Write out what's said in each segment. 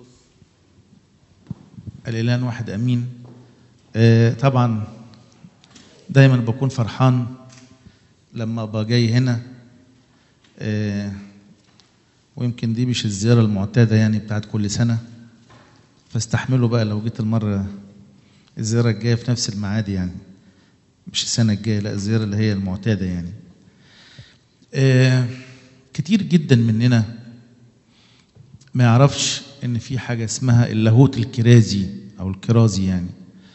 الإله واحد أمين. طبعا دايما بكون فرحان لما أبقى جاي هنا، ويمكن دي مش الزيارة المعتادة يعني بتاعت كل سنة، فاستحملوا بقى لو جيت المرة الزيارة الجاية في نفس الميعاد، يعني مش السنة الجاية، لا الزيارة اللي هي المعتادة يعني. كتير جدا مننا ما يعرفش ان في حاجة اسمها اللاهوت الكرازي او الكرازي، يعني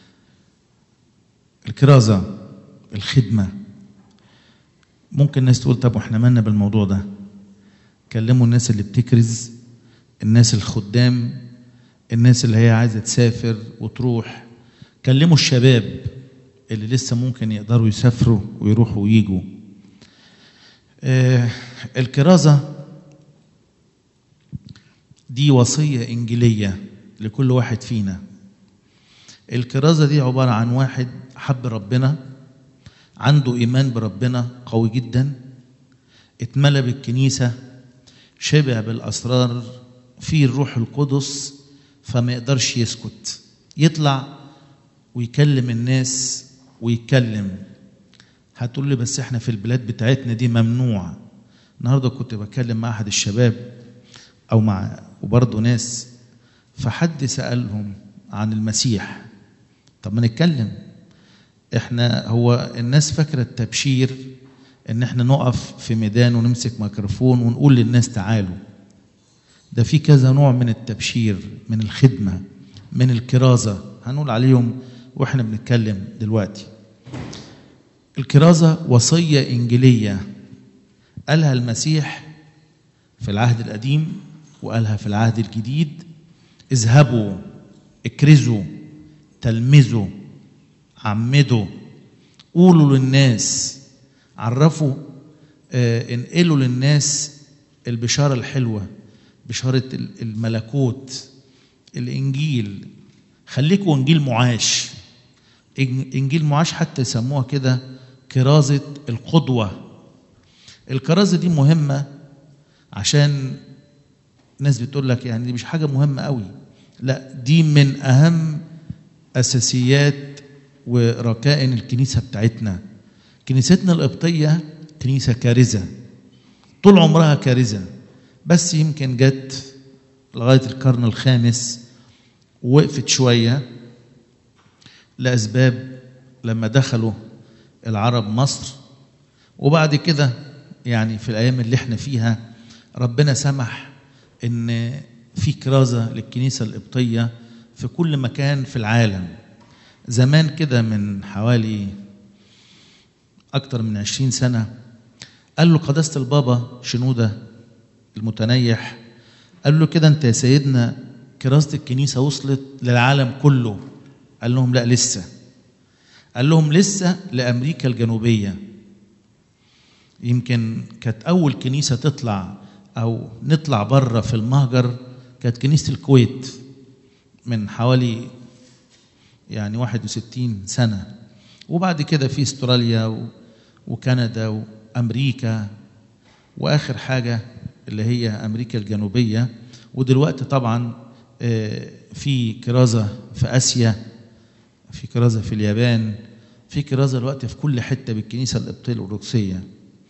الكرازة، الخدمة. ممكن الناس تقول طب واحنا مالنا بالموضوع ده؟ كلموا الناس اللي بتكرز، الناس الخدام، الناس اللي هي عايزة تسافر وتروح، كلموا الشباب اللي لسه ممكن يقدروا يسافروا ويروحوا ويجوا. الكرازة دي وصية إنجيلية لكل واحد فينا. الكرازة دي عبارة عن واحد حب ربنا، عنده إيمان بربنا قوي جدا، اتملى بالكنيسة، شبع بالأسرار، فيه الروح القدس، فما يقدرش يسكت، يطلع ويكلم الناس ويتكلم. هتقول لي بس احنا في البلاد بتاعتنا دي ممنوع. النهارده كنت بتكلم مع أحد الشباب أو مع وبرضه ناس، فحد سألهم عن المسيح. طب ما نتكلم. احنا هو الناس فاكرة التبشير ان احنا نقف في ميدان ونمسك ميكروفون ونقول للناس تعالوا. ده في كذا نوع من التبشير، من الخدمة، من الكرازة، هنقول عليهم واحنا بنتكلم دلوقتي. الكرازة وصية إنجيلية قالها المسيح في العهد القديم وقالها في العهد الجديد: اذهبوا اكرزوا تلمذوا عمدوا، قولوا للناس، عرفوا، انقلوا للناس البشارة الحلوة، بشارة الملكوت، الإنجيل. خليكوا إنجيل معاش. إنجيل معاش حتى يسموها كده كرازة القدوة. الكرازة دي مهمة عشان الناس بتقول لك يعني دي مش حاجة مهمة قوي. لا، دي من أهم أساسيات وركائن الكنيسة بتاعتنا. كنيستنا القبطية كنيسة كارزة، طول عمرها كارزة، بس يمكن جت لغاية القرن الخامس ووقفت شوية لأسباب لما دخلوا العرب مصر، وبعد كده يعني في الأيام اللي احنا فيها ربنا سمح إن في كرازة للكنيسة القبطية في كل مكان في العالم. زمان كده من حوالي أكتر من 20 سنة قال له قداسة البابا شنودة المتنيح، قال له كده أنت يا سيدنا كرازة الكنيسة وصلت للعالم كله؟ قال لهم لا لسه. قال لهم لسه لأمريكا الجنوبية. يمكن كانت أول كنيسة تطلع أو نطلع بره في المهجر كانت كنيسة الكويت من حوالي يعني 61 سنة، وبعد كده في استراليا وكندا وأمريكا، وآخر حاجة اللي هي أمريكا الجنوبية. ودلوقتي طبعا في كرازة في آسيا، في كرازة في اليابان، في كرازة دلوقتي في كل حتة بالكنيسة القبطية الأرثوذكسية.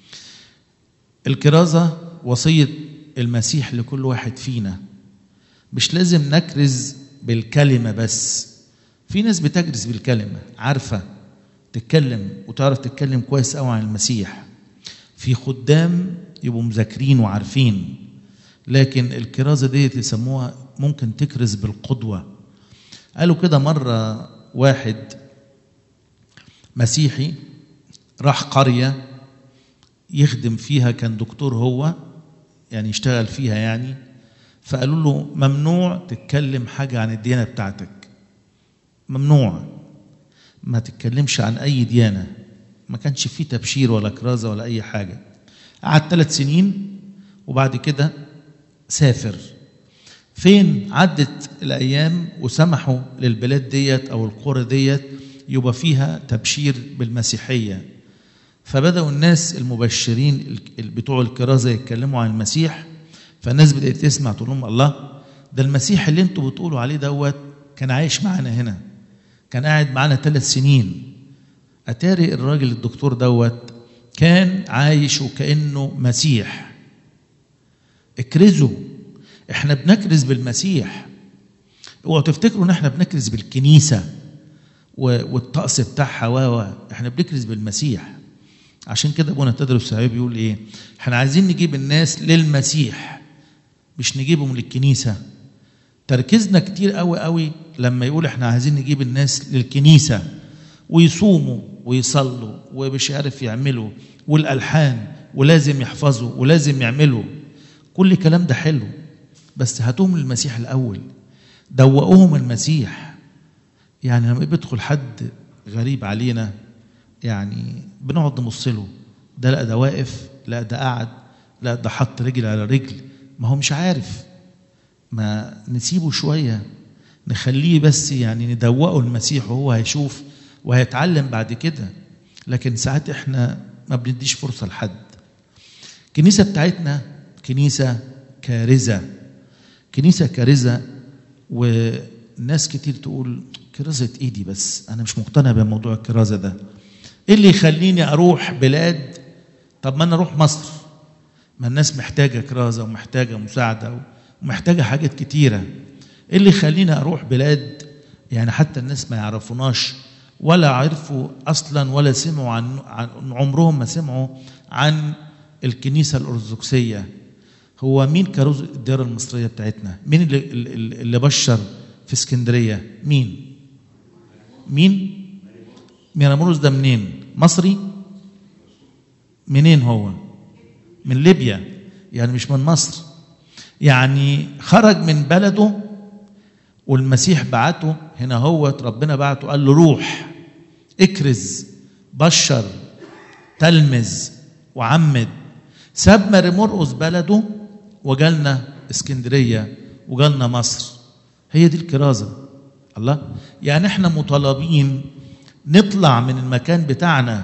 الكرازة وصية المسيح لكل واحد فينا. مش لازم نكرز بالكلمة بس. في ناس بتكرز بالكلمة، عارفة تتكلم وتعرف تتكلم كويس قوي عن المسيح. في خدام يبقوا مذاكرين وعارفين، لكن الكرازة دي يسموها ممكن تكرز بالقدوة. قالوا كده مرة واحد مسيحي راح قرية يخدم فيها، كان دكتور هو يعني يشتغل فيها يعني، فقالوا له ممنوع تتكلم حاجة عن الديانة بتاعتك، ممنوع ما تتكلمش عن أي ديانة. ما كانش فيه تبشير ولا كرازة ولا أي حاجة. قعد 3 سنين وبعد كده سافر. فين عدت الأيام وسمحوا للبلاد ديت أو القرى ديت يبقى فيها تبشير بالمسيحية، فبدأوا الناس المبشرين بتوع الكرازة يتكلموا عن المسيح، فالناس بدأت تسمع تقول لهم الله، ده المسيح اللي انتوا بتقولوا عليه دوت كان عايش معانا هنا، كان قاعد معانا 3 سنين. اتاري الراجل الدكتور دوت كان عايش وكأنه مسيح. اكرزوا، احنا بنكرز بالمسيح. اوعوا تفتكروا ان احنا بنكرز بالكنيسة والطقس بتاعها احنا بنكرز بالمسيح. عشان كده ابونا تدرس السعيد بيقول ايه؟ احنا عايزين نجيب الناس للمسيح مش نجيبهم للكنيسة. تركيزنا كتير قوي لما يقول احنا عايزين نجيب الناس للكنيسة ويصوموا ويصلوا ومش عارف يعملوا والألحان ولازم يحفظوا ولازم يعملوا. كل الكلام ده حلو، بس هاتوهم للمسيح الأول، دوقوهم المسيح. يعني لما بيدخل حد غريب علينا يعني بنقعد نبص له، ده لا ده واقف، لا ده قاعد، لا ده حط رجل على رجل، ما هو مش عارف. ما نسيبه شوية، نخليه بس يعني ندوقه المسيح وهو هيشوف وهيتعلم بعد كده. لكن ساعات احنا ما بنديش فرصة لحد. الكنيسة بتاعتنا كنيسة كارزة، كنيسة كارزة. وناس كتير تقول كرازة ايه دي؟ بس انا مش مقتنع بموضوع الكرازة ده. ايه اللي يخليني اروح بلاد؟ طب ما انا اروح مصر، ما الناس محتاجة كرازة ومحتاجة مساعدة ومحتاجة حاجات كتيرة. ايه اللي يخليني اروح بلاد يعني حتى الناس ما يعرفوناش ولا عرفوا اصلا ولا سمعوا عن عمرهم ما سمعوا عن الكنيسة الأرثوذكسية؟ هو مين كروز الديار المصرية بتاعتنا؟ مين اللي بشر في اسكندرية؟ مين ميرامورس ده منين؟ مصري؟ منين هو؟ من ليبيا، يعني مش من مصر. يعني خرج من بلده والمسيح بعته هنا، هو ربنا بعته قال له روح اكرز بشر تلمذ وعمد. ساب مرقس بلده وجالنا اسكندرية وجالنا مصر. هي دي الكرازة. الله، يعني احنا مطالبين نطلع من المكان بتاعنا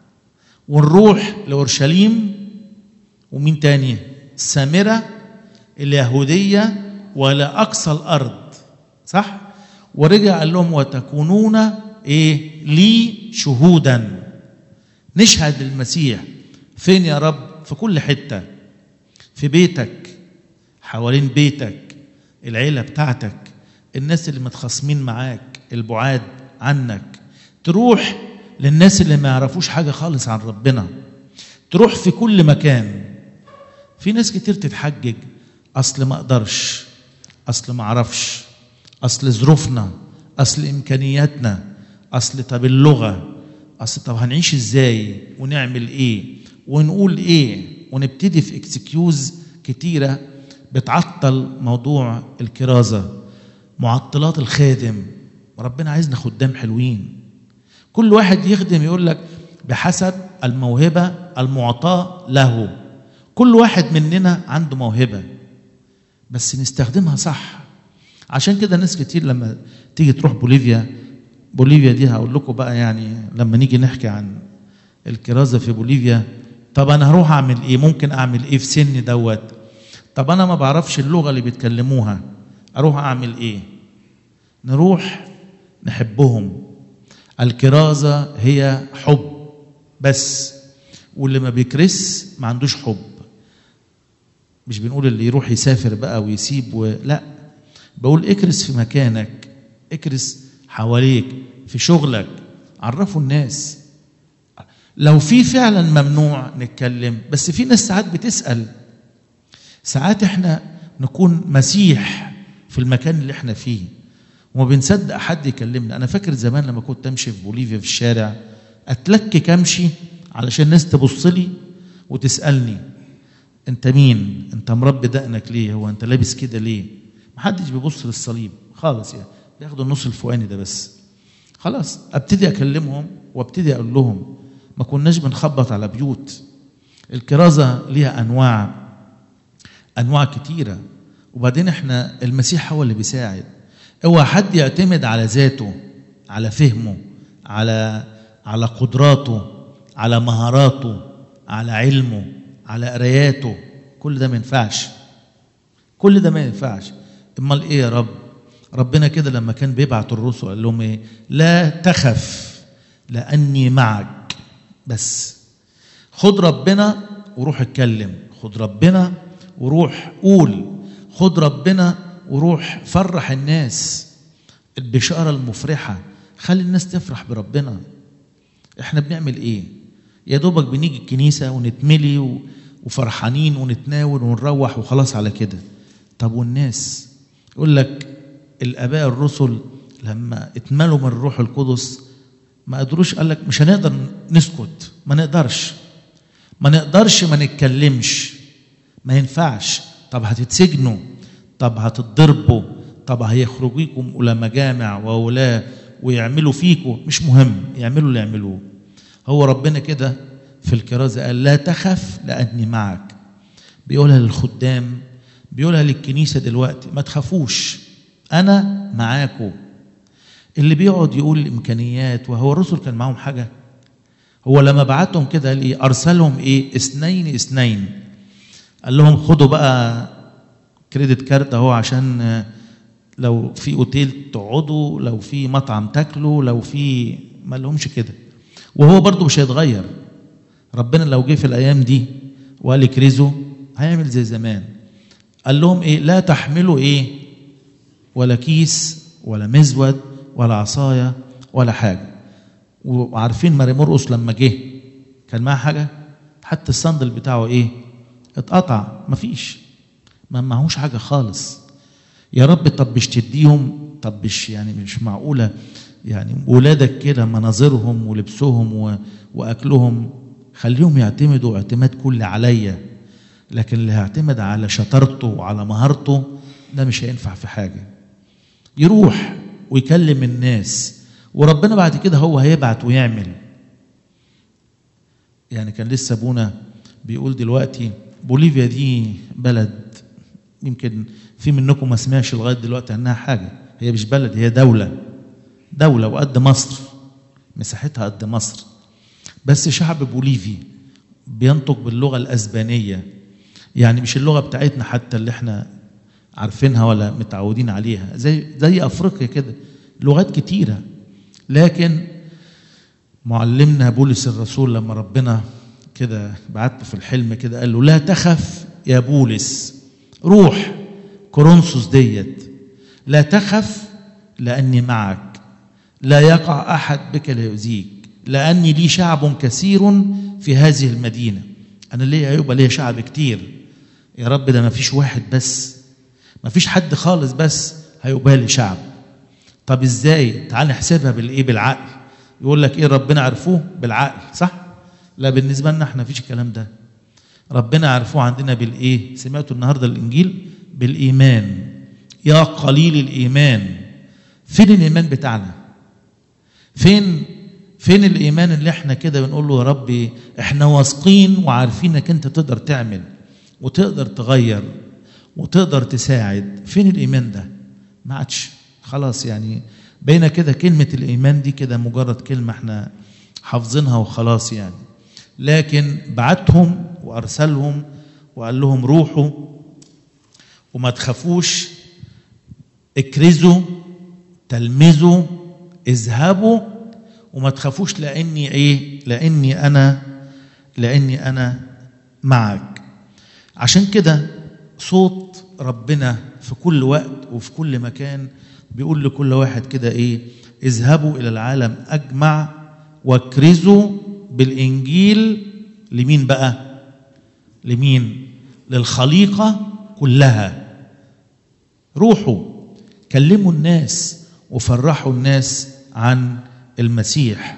ونروح لأورشليم ومين تاني؟ السامرة اليهودية ولا أقصى الأرض، صح؟ ورجع قال لهم وتكونون ايه؟ لي شهودا. نشهد للمسيح فين يا رب؟ في كل حتة، في بيتك، حوالين بيتك، العيلة بتاعتك، الناس اللي متخاصمين معاك، البعاد عنك. تروح للناس اللي ما يعرفوش حاجة خالص عن ربنا. تروح في كل مكان. في ناس كتير تتحجج، أصل ما أقدرش، أصل ما أعرفش، أصل ظروفنا، أصل إمكانياتنا، أصل طب اللغة، أصل طب هنعيش إزاي ونعمل إيه ونقول إيه، ونبتدي في اكسكيوز كتيرة بتعطل موضوع الكرازة. معطلات الخادم. ربنا عايزنا خدام حلوين. كل واحد يخدم يقول لك بحسب الموهبة المعطاة له. كل واحد مننا عنده موهبة بس نستخدمها صح. عشان كده ناس كتير لما تيجي تروح بوليفيا دي هقول لكم بقى، يعني لما نيجي نحكي عن الكرازة في بوليفيا، طب أنا هروح أعمل إيه؟ ممكن أعمل إيه في سني دوت؟ طب أنا ما بعرفش اللغة اللي بيتكلموها، أروح أعمل إيه؟ نروح نحبهم. الكرازة هي حب بس، واللي ما بيكرس ما عندوش حب. مش بنقول اللي يروح يسافر بقى ويسيب لا، بقول اكرس في مكانك، اكرس حواليك في شغلك، عرفوا الناس. لو في فعلا ممنوع نتكلم، بس في ناس ساعات بتسأل. ساعات احنا نكون مسيح في المكان اللي احنا فيه وما بنصدق حد يكلمنا. انا فاكر زمان لما كنت امشي في بوليفيا في الشارع اتلكك امشي علشان الناس تبص لي وتسألني انت مين؟ انت مربي دقنك ليه؟ هو انت لابس كده ليه؟ محدش بيبص للصليب خالص، يعني بياخدوا النص الفوقاني ده بس. خلاص ابتدي اكلمهم وابتدي اقول لهم. ما كناش بنخبط على بيوت. الكرازة ليها انواع كتيرة. وبعدين احنا المسيح هو اللي بيساعد. اوعى حد يعتمد على ذاته، على فهمه، على قدراته، على مهاراته، على علمه، على قراياته. كل ده ما ينفعش. كل ده ما ينفعش. امال ايه يا رب؟ ربنا كده لما كان بيبعت الرسل قال لهم ايه؟ لا تخف لاني معك. بس خد ربنا وروح اتكلم، خد ربنا وروح قول، خد ربنا وروح فرح الناس البشارة المفرحة، خلي الناس تفرح بربنا. احنا بنعمل ايه؟ يا دوبك بنيجي الكنيسة ونتملي وفرحانين ونتناول ونروح وخلاص على كده. طب والناس؟ يقول لك الآباء الرسل لما اتملوا من الروح القدس ما قدروش، قال لك مش هنقدر نسكت، ما نقدرش ما نتكلمش، ما ينفعش. طب هتتسجنوا، طب هتتضربوا، طب هيخرجوكم إلى مجامع وولاة ويعملوا فيكم، مش مهم، يعملوا اللي يعملوه. هو ربنا كده في الكرازة قال لا تخف لأني معك. بيقولها للخدام، بيقولها للكنيسة دلوقتي، ما تخافوش أنا معاكم. اللي بيقعد يقول الإمكانيات، وهو الرسل كان معهم حاجة؟ هو لما بعتهم كده قال إيه؟ أرسلهم إيه؟ 2 قال لهم خدوا بقى كريدت كارت اهو، عشان لو في اوتيل تقعدوا، لو في مطعم تاكلوا، لو في، ما لهمش كده. وهو برضو مش هيتغير. ربنا لو جه في الايام دي وقال كريزوا هيعمل زي زمان. قال لهم ايه؟ لا تحملوا ايه؟ ولا كيس ولا مزود ولا عصايه ولا حاجه. وعارفين ماري مرقس لما جه كان معاه حاجه؟ حتى الصندل بتاعه ايه؟ اتقطع، مفيش، ما معهوش حاجه خالص. يا رب طب مش تديهم؟ طب مش يعني مش معقوله يعني ولادك كده مناظرهم ولبسهم واكلهم، خليهم يعتمدوا اعتماد كلي عليا، لكن اللي هيعتمد على شطارته وعلى مهارته ده مش هينفع في حاجه. يروح ويكلم الناس، وربنا بعد كده هو هيبعت ويعمل. يعني كان لسه ابونا بيقول دلوقتي بوليفيا دي بلد يمكن في منكم ما سمعش لغايه دلوقتي عنها حاجه. هي مش بلد، هي دوله وقد مصر، مساحتها قد مصر. بس شعب بوليفي بينطق باللغه الاسبانيه، يعني مش اللغه بتاعتنا حتى اللي احنا عارفينها ولا متعودين عليها، زي افريقيا كده لغات كتيره. لكن معلمنا بولس الرسول لما ربنا كده بعته في الحلم كده قال له لا تخف يا بولس، روح كورنثوس ديت، لا تخف لأني معك، لا يقع أحد بك ليؤذيك، لأني لي شعب كثير في هذه المدينة. أنا ليه هيبقى ليه شعب كتير يا رب؟ ده ما فيش واحد بس، ما فيش حد خالص بس هيبقى لي شعب. طب إزاي؟ تعال نحسبها بالإيه؟ بالعقل. يقول لك إيه؟ ربنا عرفوه بالعقل، صح؟ لا، بالنسبة لنا احنا فيش الكلام ده. ربنا عرفوه عندنا بالإيه؟ سمعتوا النهاردة الإنجيل؟ بالإيمان. يا قليل الإيمان. فين الإيمان بتاعنا؟ فين الإيمان اللي احنا كده بنقول له يا ربي احنا واثقين وعارفين انك انت تقدر تعمل وتقدر تغير وتقدر تساعد؟ فين الإيمان ده؟ ما عادش خلاص. يعني بين كده كلمة الإيمان دي كده مجرد كلمة احنا حافظينها وخلاص يعني. لكن بعتهم وأرسلهم وقال لهم روحوا وما تخافوش، اكرزوا، تلمذوا، اذهبوا، وما تخافوش لأني ايه؟ لأني أنا معك. عشان كده صوت ربنا في كل وقت وفي كل مكان بيقول لكل واحد كده ايه؟ اذهبوا إلى العالم أجمع واكرزوا بالإنجيل. لمين بقى؟ لمين؟ للخليقة كلها. روحوا كلموا الناس وفرحوا الناس عن المسيح.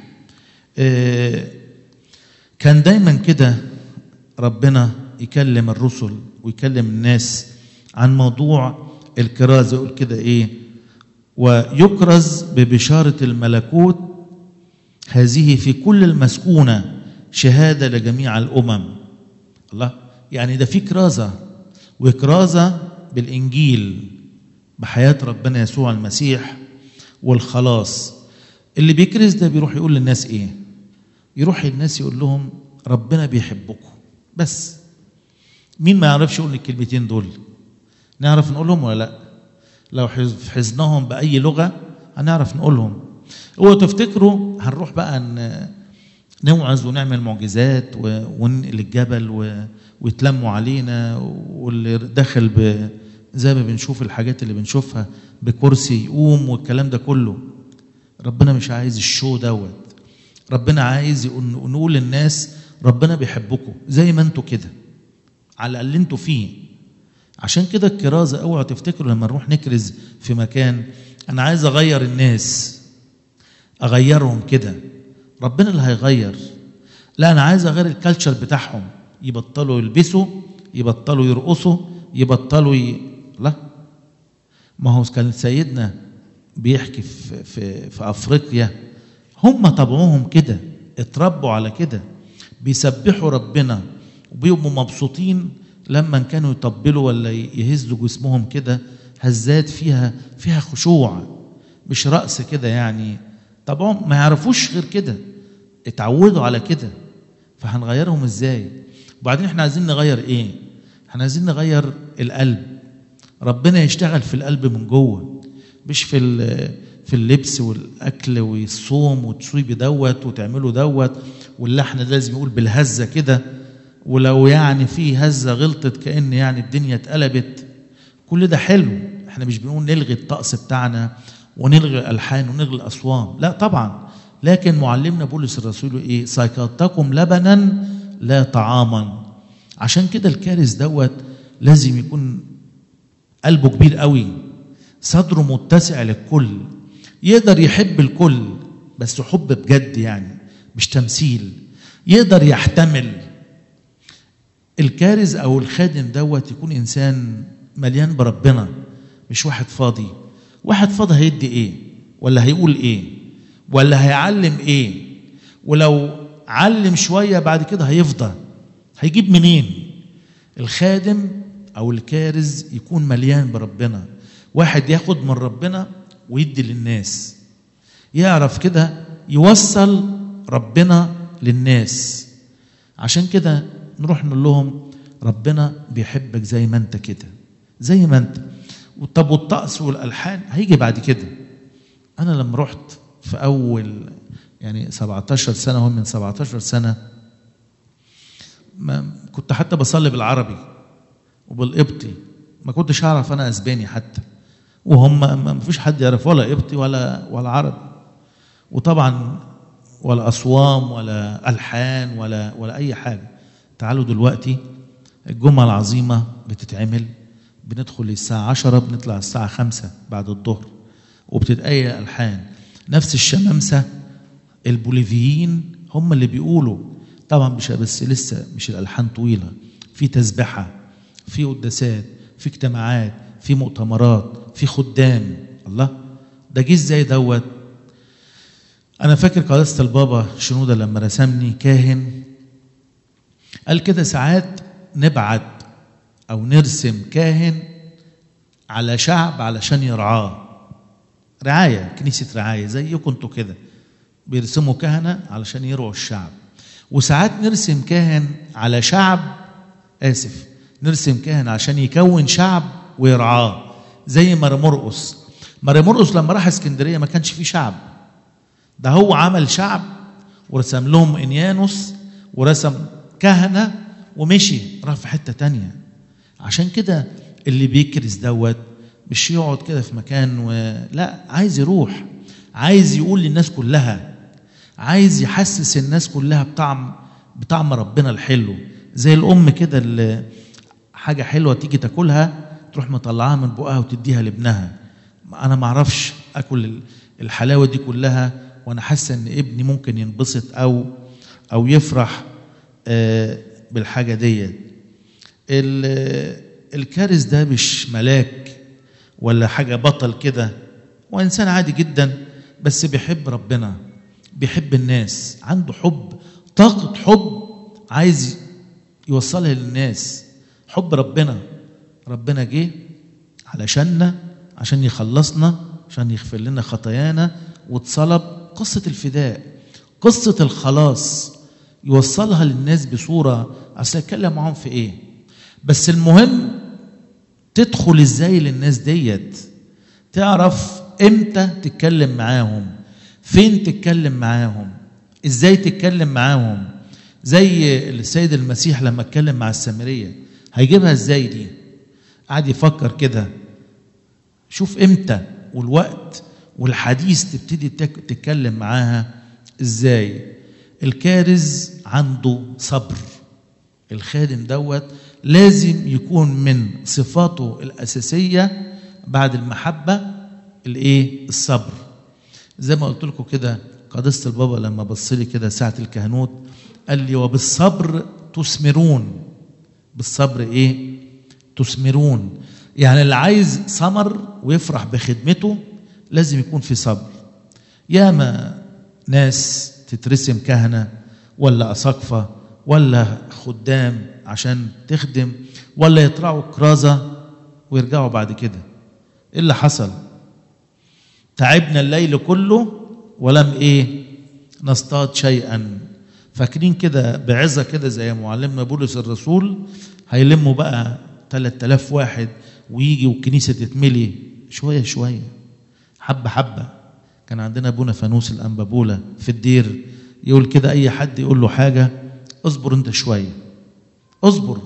كان دايما كده ربنا يكلم الرسل ويكلم الناس عن موضوع الكرازة. يقول كده ايه؟ ويكرز ببشارة الملكوت هذه في كل المسكونة شهادة لجميع الأمم. الله، يعني ده في كرازة، وكرازة بالإنجيل بحياة ربنا يسوع المسيح والخلاص. اللي بيكرز ده بيروح يقول للناس ايه؟ يروح للناس يقول لهم ربنا بيحبكم. بس مين ما يعرفش يقول الكلمتين دول؟ نعرف نقولهم ولا لا؟ لو حفظناهم بأي لغة هنعرف نقولهم. اوعوا تفتكروا هنروح بقى نوعظ ونعمل معجزات وننقل الجبل ويتلموا علينا، واللي داخل زي ما بنشوف الحاجات اللي بنشوفها بكرسي يقوم والكلام ده كله. ربنا مش عايز الشو دوت. ربنا عايز نقول للناس ربنا بيحبكم زي ما انتوا كده، على الأقل انتوا فيه. عشان كده الكرازة اوعوا تفتكروا لما نروح نكرز في مكان انا عايز اغير الناس، اغيرهم كده. ربنا اللي هيغير. لا، انا عايز اغير الكالتشر بتاعهم، يبطلوا يلبسوا، يبطلوا يرقصوا، يبطلوا لا. ما هو كان سيدنا بيحكي في افريقيا، هم طبعهم كده، اتربوا على كده، بيسبحوا ربنا وبيبقوا مبسوطين لما كانوا يطبلوا ولا يهزوا جسمهم كده هزات فيها خشوع، مش رقص كده يعني. طبعا ما يعرفوش غير كده، اتعودوا على كده، فهنغيرهم ازاي؟ وبعدين احنا عايزين نغير ايه؟ احنا عايزين نغير القلب. ربنا يشتغل في القلب من جوه، مش في اللبس والاكل والصوم وتصويب دوت وتعملوا دوت، واللحن لازم يقول بالهزه كده، ولو يعني في هزه غلطت كأن يعني الدنيا اتقلبت. كل ده حلو، احنا مش بنقول نلغي الطقس بتاعنا ونلغي الالحان ونلغي الاصوام، لا طبعا. لكن معلمنا بولس الرسول ايه؟ سقاكم لبنا لا طعاما. عشان كده الكارث دوت لازم يكون قلبه كبير قوي، صدره متسع للكل، يقدر يحب الكل بس حب بجد يعني مش تمثيل، يقدر يحتمل. الكارز او الخادم دوت يكون انسان مليان بربنا، مش واحد فاضي. واحد فاضي هيدي ايه؟ ولا هيقول ايه؟ ولا هيعلم ايه؟ ولو علم شويه بعد كده هيفضى، هيجيب منين؟ الخادم او الكارز يكون مليان بربنا، واحد ياخد من ربنا ويدي للناس، يعرف كده يوصل ربنا للناس. عشان كده نروح نقول لهم ربنا بيحبك زي ما انت كده، زي ما انت. طب والطقس والالحان هيجي بعد كده. انا لما رحت في اول يعني 17 سنه، هم من 17 سنه، ما كنت حتى بصلي بالعربي وبالقبطي، ما كنتش اعرف انا اسباني حتى، وهم ما فيش حد يعرف ولا قبطي ولا عربي، وطبعا ولا اصوام ولا الحان ولا اي حاجه. تعالوا دلوقتي الجمعه العظيمه بتتعمل، بندخل الساعه 10 بنطلع الساعه 5 بعد الظهر، وبتتأيى الحان. نفس الشمامسه البوليفيين هم اللي بيقولوا، طبعا مش بس لسه مش الالحان طويله، في تسبحه، في قداسات، في اجتماعات، في مؤتمرات، في خدام. الله، ده جه ازاي دوت؟ انا فاكر قداسة البابا شنودة لما رسمني كاهن قال كده ساعات نبعت او نرسم كاهن على شعب علشان يرعاه، رعايه، كنيسه رعايه زيكم انتوا كده، بيرسموا كهنه علشان يرعوا الشعب. وساعات نرسم كاهن على شعب، نرسم كاهن عشان يكون شعب ويرعاه، زي مرقس. مرقس لما راح اسكندريه ما كانش فيه شعب، ده هو عمل شعب ورسم لهم انيانوس ورسم كهنه ومشي راح في حته تانية. عشان كده اللي بيكرز دوت مش يقعد كده في مكان لا، عايز يروح، عايز يقول للناس كلها، عايز يحسس الناس كلها بطعم ربنا الحلو. زي الام كده اللي حاجه حلوه تيجي تاكلها تروح مطلعاها من بقها وتديها لابنها. انا ما اعرفش اكل الحلاوه دي كلها وانا حاسه ان ابني ممكن ينبسط او يفرح بالحاجه ديت. الكارث ده مش ملاك ولا حاجه بطل كده، وانسان عادي جدا بس بيحب ربنا، بيحب الناس، عنده حب، طاقه حب عايز يوصلها للناس. حب ربنا جه علشاننا، عشان يخلصنا، عشان يغفر لنا خطايانا، واتصلب. قصة الفداء، قصة الخلاص يوصلها للناس بصورة، أصل يتكلم معهم في إيه؟ بس المهم تدخل إزاي للناس ديت. تعرف امتى تتكلم معاهم، فين تتكلم معاهم، ازاي تتكلم معاهم. زي السيد المسيح لما اتكلم مع السامرية، هيجيبها ازاي دي؟ قعد يفكر كده، شوف امتى والوقت والحديث تبتدي تتكلم معاها ازاي. الكارز عنده صبر. الخادم دوت لازم يكون من صفاته الأساسية بعد المحبة الصبر. زي ما قلت لكم كده، قداسة البابا لما بص لي كده ساعة الكهنوت قال لي وبالصبر تثمرون. بالصبر تثمرون. يعني اللي عايز ثمر ويفرح بخدمته لازم يكون في صبر. ياما ناس تترسم كهنة ولا أساقفة ولا خدام عشان تخدم، ولا يطلعوا كرازة ويرجعوا بعد كده. ايه اللي حصل؟ تعبنا الليل كله ولم نصطاد شيئا. فاكرين كده بعظة كده زي معلمنا بولس الرسول، هيلموا بقى 3000 واحد ويجي والكنيسة تتملي شوية شوية، حبة حبة. كان عندنا ابونا فانوس الأنبابولة في الدير يقول كده، أي حد يقول له حاجة اصبر انت شوية، اصبر.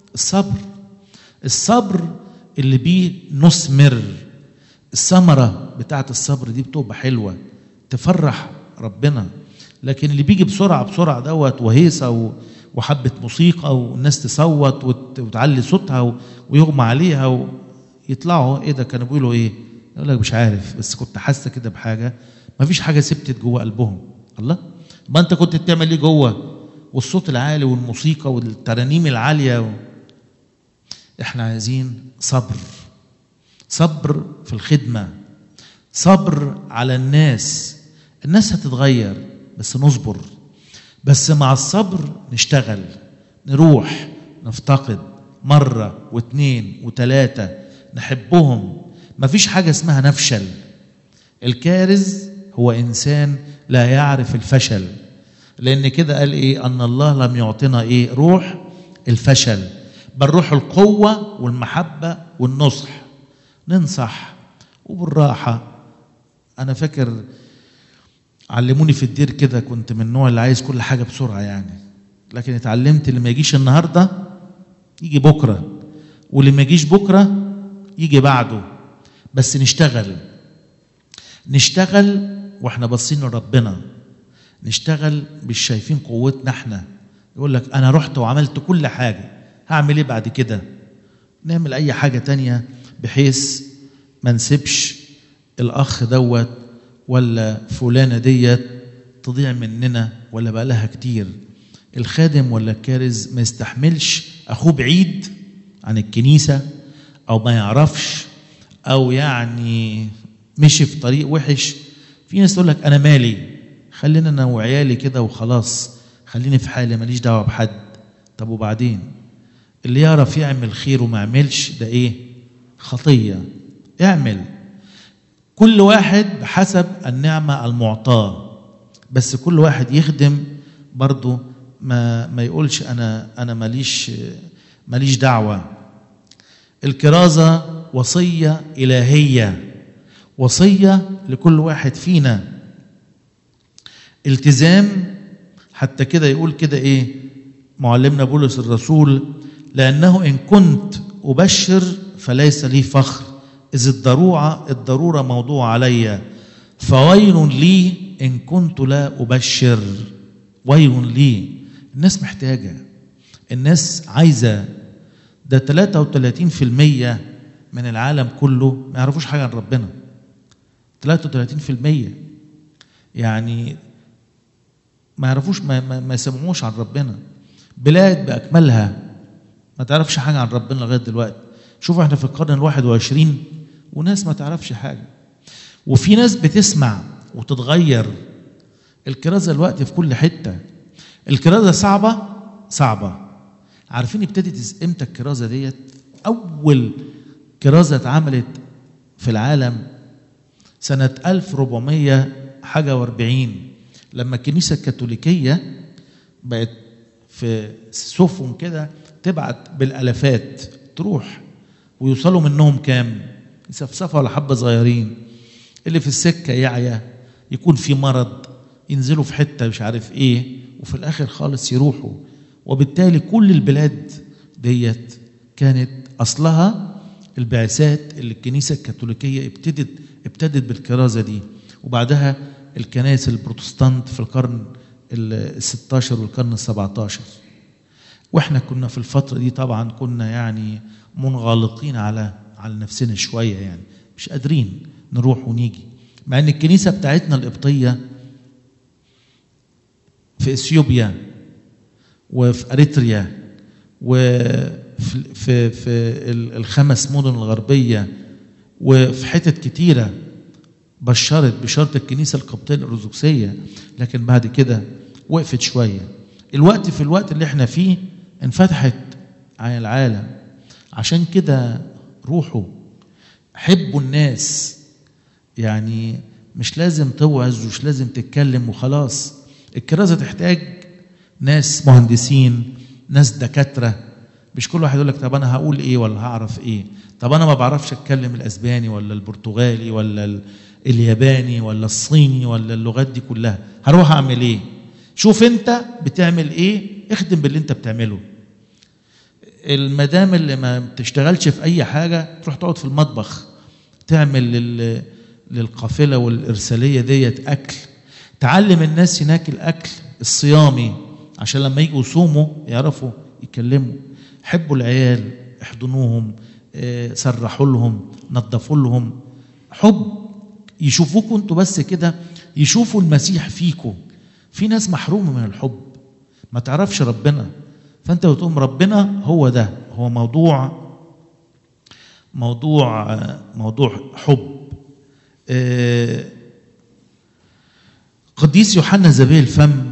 الصبر اللي بيه نثمر. الثمرة بتاعت الصبر دي بتبقى حلوة تفرح ربنا. لكن اللي بيجي بسرعة دوت وهيصة وحبة موسيقى والناس تصوت وتعلي صوتها ويغمى عليها ويطلعوا ايه ده كانوا بيقولوا ايه؟ يقول لك مش عارف، بس كنت حاسة كده بحاجة. ما فيش حاجة سبتت جوه قلبهم. الله، ما انت كنت بتعمل ايه جوه؟ والصوت العالي والموسيقى والترانيم العالية احنا عايزين صبر في الخدمة، صبر على الناس هتتغير بس نصبر. بس مع الصبر نشتغل، نروح نفتقد مرة واثنين وثلاثة، نحبهم. مفيش حاجة اسمها نفشل. الكارز هو إنسان لا يعرف الفشل، لأن كده قال أن الله لم يعطينا روح الفشل، بل روح القوة والمحبة والنصح. ننصح وبالراحة. أنا فاكر علموني في الدير كده، كنت من النوع اللي عايز كل حاجة بسرعة يعني، لكن اتعلمت اللي ما يجيش النهاردة يجي بكرة، واللي ما يجيش بكرة يجي بعده. بس نشتغل واحنا باصين لربنا، نشتغل مش شايفين قوتنا احنا. يقول لك انا رحت وعملت كل حاجة، هعمل ايه بعد كده؟ نعمل اي حاجة تانية بحيث ما نسيبش الاخ دوت ولا فلانة ديت تضيع مننا ولا بقى لها كتير. الخادم ولا الكارز ما يستحملش اخوه بعيد عن الكنيسة، او ما يعرفش، او يعني مشي في طريق وحش. في ناس تقول لك انا مالي، خلينا انا وعيالي كده وخلاص، خليني في حالي ماليش دعوه بحد. طب وبعدين؟ اللي يعرف يعمل خير وما يعملش ده خطيه. اعمل، كل واحد بحسب النعمه المعطاه، بس كل واحد يخدم برضه، ما يقولش انا ماليش دعوه. الكرازه وصيه الهيه، وصيه لكل واحد فينا، التزام. حتى كده يقول كده معلمنا بولس الرسول، لأنه إن كنت أبشر فليس لي فخر، إذ الضرورة موضوع علي، فويل لي إن كنت لا أبشر. ويل لي. الناس محتاجة، الناس عايزة. ده 33% من العالم كله ما يعرفوش حاجة عن ربنا. 33% يعني ما يعرفوش، ما يسمعوش عن ربنا. بلاد بأكملها ما تعرفش حاجة عن ربنا لغاية دلوقتي. شوف احنا في القرن 21 وناس ما تعرفش حاجة، وفي ناس بتسمع وتتغير. الكرازة الوقت في كل حتة. الكرازة صعبة. عارفين ابتدت امتى الكرازة ديت؟ أول كرازة اتعملت في العالم سنة 1440 لما الكنيسة الكاثوليكية بقت في سفن كده تبعت بالالافات تروح، ويوصلوا منهم كام؟ يسفسفوا على حبة صغيرين، اللي في السكة يعيا، يكون في مرض، ينزلوا في حتة مش عارف ايه، وفي الاخر خالص يروحوا. وبالتالي كل البلاد ديت كانت اصلها البعثات اللي الكنيسة الكاثوليكية ابتدت بالكرازة دي، وبعدها الكنائس البروتستانت في القرن ال16 والقرن ال17. واحنا كنا في الفترة دي طبعا كنا يعني منغلقين على نفسنا شوية، يعني مش قادرين نروح ونيجي، مع ان الكنيسة بتاعتنا القبطية في اثيوبيا وفي اريتريا وفي الخمس مدن الغربية وفي حتت كتيرة بشرت بشرط الكنيسة القبطية الأرثوذكسية، لكن بعد كده وقفت شوية. في الوقت اللي احنا فيه انفتحت على العالم. عشان كده روحوا حبوا الناس، يعني مش لازم توعظ ومش لازم تتكلم وخلاص. الكرازة تحتاج ناس مهندسين، ناس دكاترة، مش كل واحد يقول لك طب انا هقول ايه ولا هعرف ايه، طب انا ما بعرفش اتكلم الاسباني ولا البرتغالي ولا الياباني ولا الصيني ولا اللغات دي كلها، هروح اعمل ايه؟ شوف انت بتعمل ايه، اخدم باللي انت بتعمله. المدام اللي ما بتشتغلش في اي حاجة تروح تقعد في المطبخ تعمل للقافلة والإرسالية ديت أكل، تعلم الناس هناك الأكل الصيامي عشان لما يجوا يصوموا يعرفوا يكلموا. حبوا العيال، احضنوهم، سرحوا لهم، نظفوا لهم، حب، يشوفوكوا انتوا بس كده، يشوفوا المسيح فيكوا. في ناس محرومة من الحب، ما تعرفش ربنا، فانت بتقوم ربنا هو ده، هو موضوع حب. قديس يوحنا ذبي الفم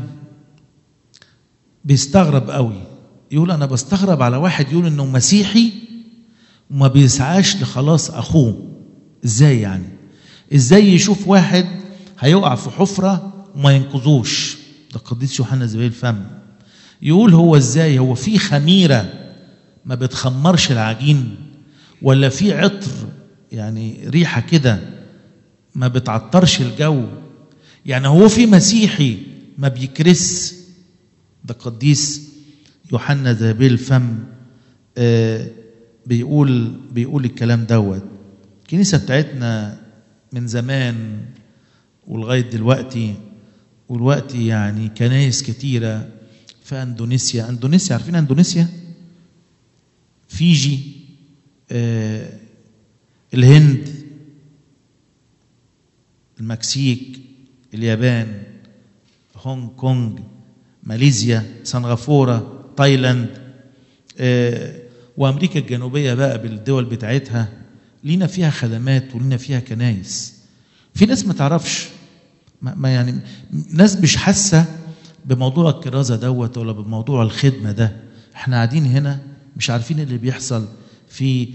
بيستغرب قوي، يقول انا بستغرب على واحد يقول انه مسيحي وما بيسعاش لخلاص اخوه. ازاي يعني؟ ازاي يشوف واحد هيقع في حفرة وما ينقذوش؟ ده قديس يوحنا ذبي الفم يقول هو ازاي؟ هو في خميرة ما بتخمرش العجين، ولا في عطر يعني ريحة كده ما بتعطرش الجو؟ يعني هو في مسيحي ما بيكرس؟ ده قديس يوحنا ذبي الفم بيقول الكلام دوت. الكنيسة بتاعتنا من زمان ولغاية دلوقتي، والوقتي يعني كنايس كتيرة في اندونيسيا. عارفين اندونيسيا؟ فيجي، الهند، المكسيك، اليابان، هونج كونج، ماليزيا، سنغافورة، تايلاند، وامريكا الجنوبية بقى بالدول بتاعتها، لينا فيها خدمات ولينا فيها كنايس. في ناس ما تعرفش، ما يعني ناس مش حاسة بموضوع الكرازة دوت ولا بموضوع الخدمة ده. احنا قاعدين هنا مش عارفين اللي بيحصل في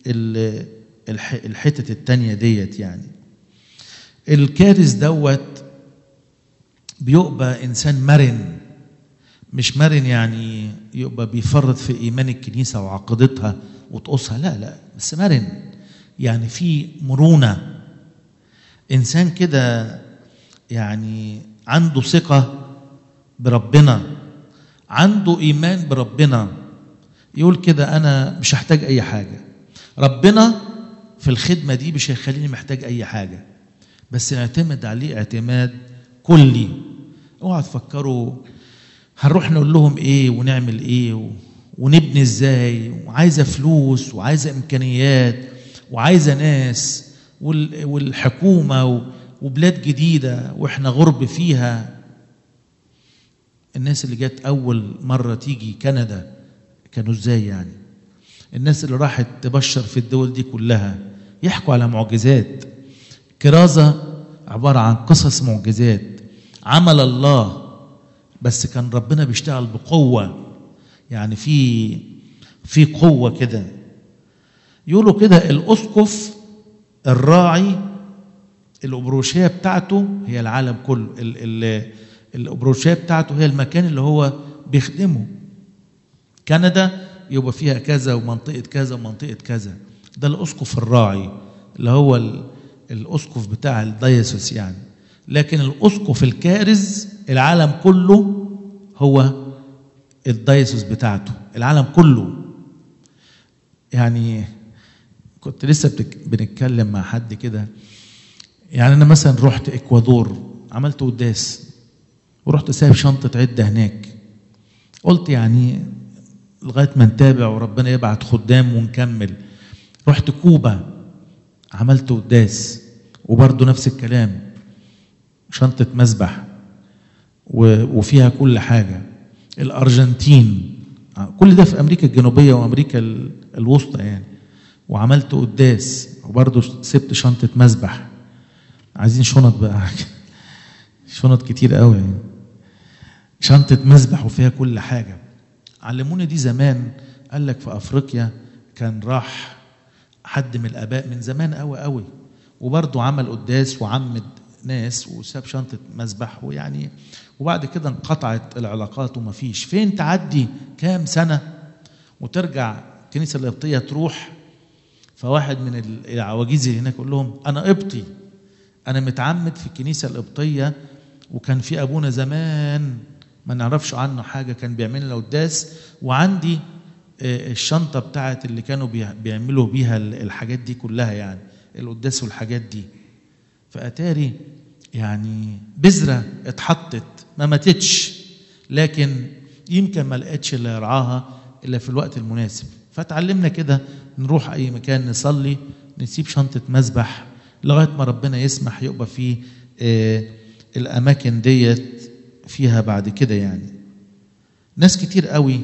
الحتة التانية ديت. يعني الكارث دوت بيبقى إنسان مرن، مش مرن يعني يبقى بيفرط في إيمان الكنيسة وعقيدتها وتقصها، لا، بس مرن يعني في مرونة، إنسان كده يعني عنده ثقة بربنا، عنده إيمان بربنا، يقول كده أنا مش هحتاج أي حاجة، ربنا في الخدمة دي مش هيخليني محتاج أي حاجة، بس نعتمد عليه اعتماد كلي. اوعى تفكروا هنروح نقول لهم ايه ونعمل ايه ونبني ازاي، وعايزه فلوس وعايزه امكانيات وعايزه ناس والحكومه وبلاد جديده واحنا غرب فيها. الناس اللي جت اول مره تيجي كندا كانوا ازاي يعني؟ الناس اللي راحت تبشر في الدول دي كلها يحكوا على معجزات. كرازة عبارة عن قصص معجزات، عمل الله، بس كان ربنا بيشتغل بقوة، يعني في قوة كده. يقولوا كده الأسقف الراعي الأبروشية بتاعته هي العالم كله، الأبروشية بتاعته هي المكان اللي هو بيخدمه. كندا يبقى فيها كذا ومنطقة كذا ومنطقة كذا، ده الأسقف الراعي. اللي هو الاسقف بتاع الدايسوس يعني، لكن الاسقف الكارز العالم كله هو الدايسوس بتاعته، العالم كله. يعني كنت لسه بنتكلم مع حد كده، يعني انا مثلا رحت اكوادور عملت قداس ورحت سايب شنطه عده هناك، قلت يعني لغايه ما نتابع وربنا يبعت خدام ونكمل. رحت كوبا عملت قداس وبرضه نفس الكلام، شنطه مسبح وفيها كل حاجه. الارجنتين، كل ده في امريكا الجنوبيه وامريكا الوسطى يعني، وعملت قداس وبرضه سبت شنطه مسبح. عايزين شنط بقى شنط كتير قوي يعني. شنطه مسبح وفيها كل حاجه. علموني دي زمان، قال لك في افريقيا كان راح حد من الاباء من زمان قوي قوي وبرضه عمل قداس وعمد ناس وساب شنطه مسبح، ويعني وبعد كده انقطعت العلاقات ومفيش. فين تعدي كام سنه وترجع الكنيسه القبطيه تروح، فواحد من العواجيز اللي هناك يقول لهم انا قبطي، انا متعمد في الكنيسه القبطيه، وكان في ابونا زمان ما نعرفش عنه حاجه كان بيعمل لنا قداس، وعندي الشنطه بتاعت اللي كانوا بيعملوا بيها الحاجات دي كلها يعني القداس والحاجات دي. فاتاري يعني بذره اتحطت ما ماتتش، لكن يمكن ما لقتش اللي يرعاها الا في الوقت المناسب. فتعلمنا كده نروح اي مكان نصلي نسيب شنطه مسبح لغايه ما ربنا يسمح يبقى فيه الاماكن ديت فيها بعد كده. يعني ناس كتير قوي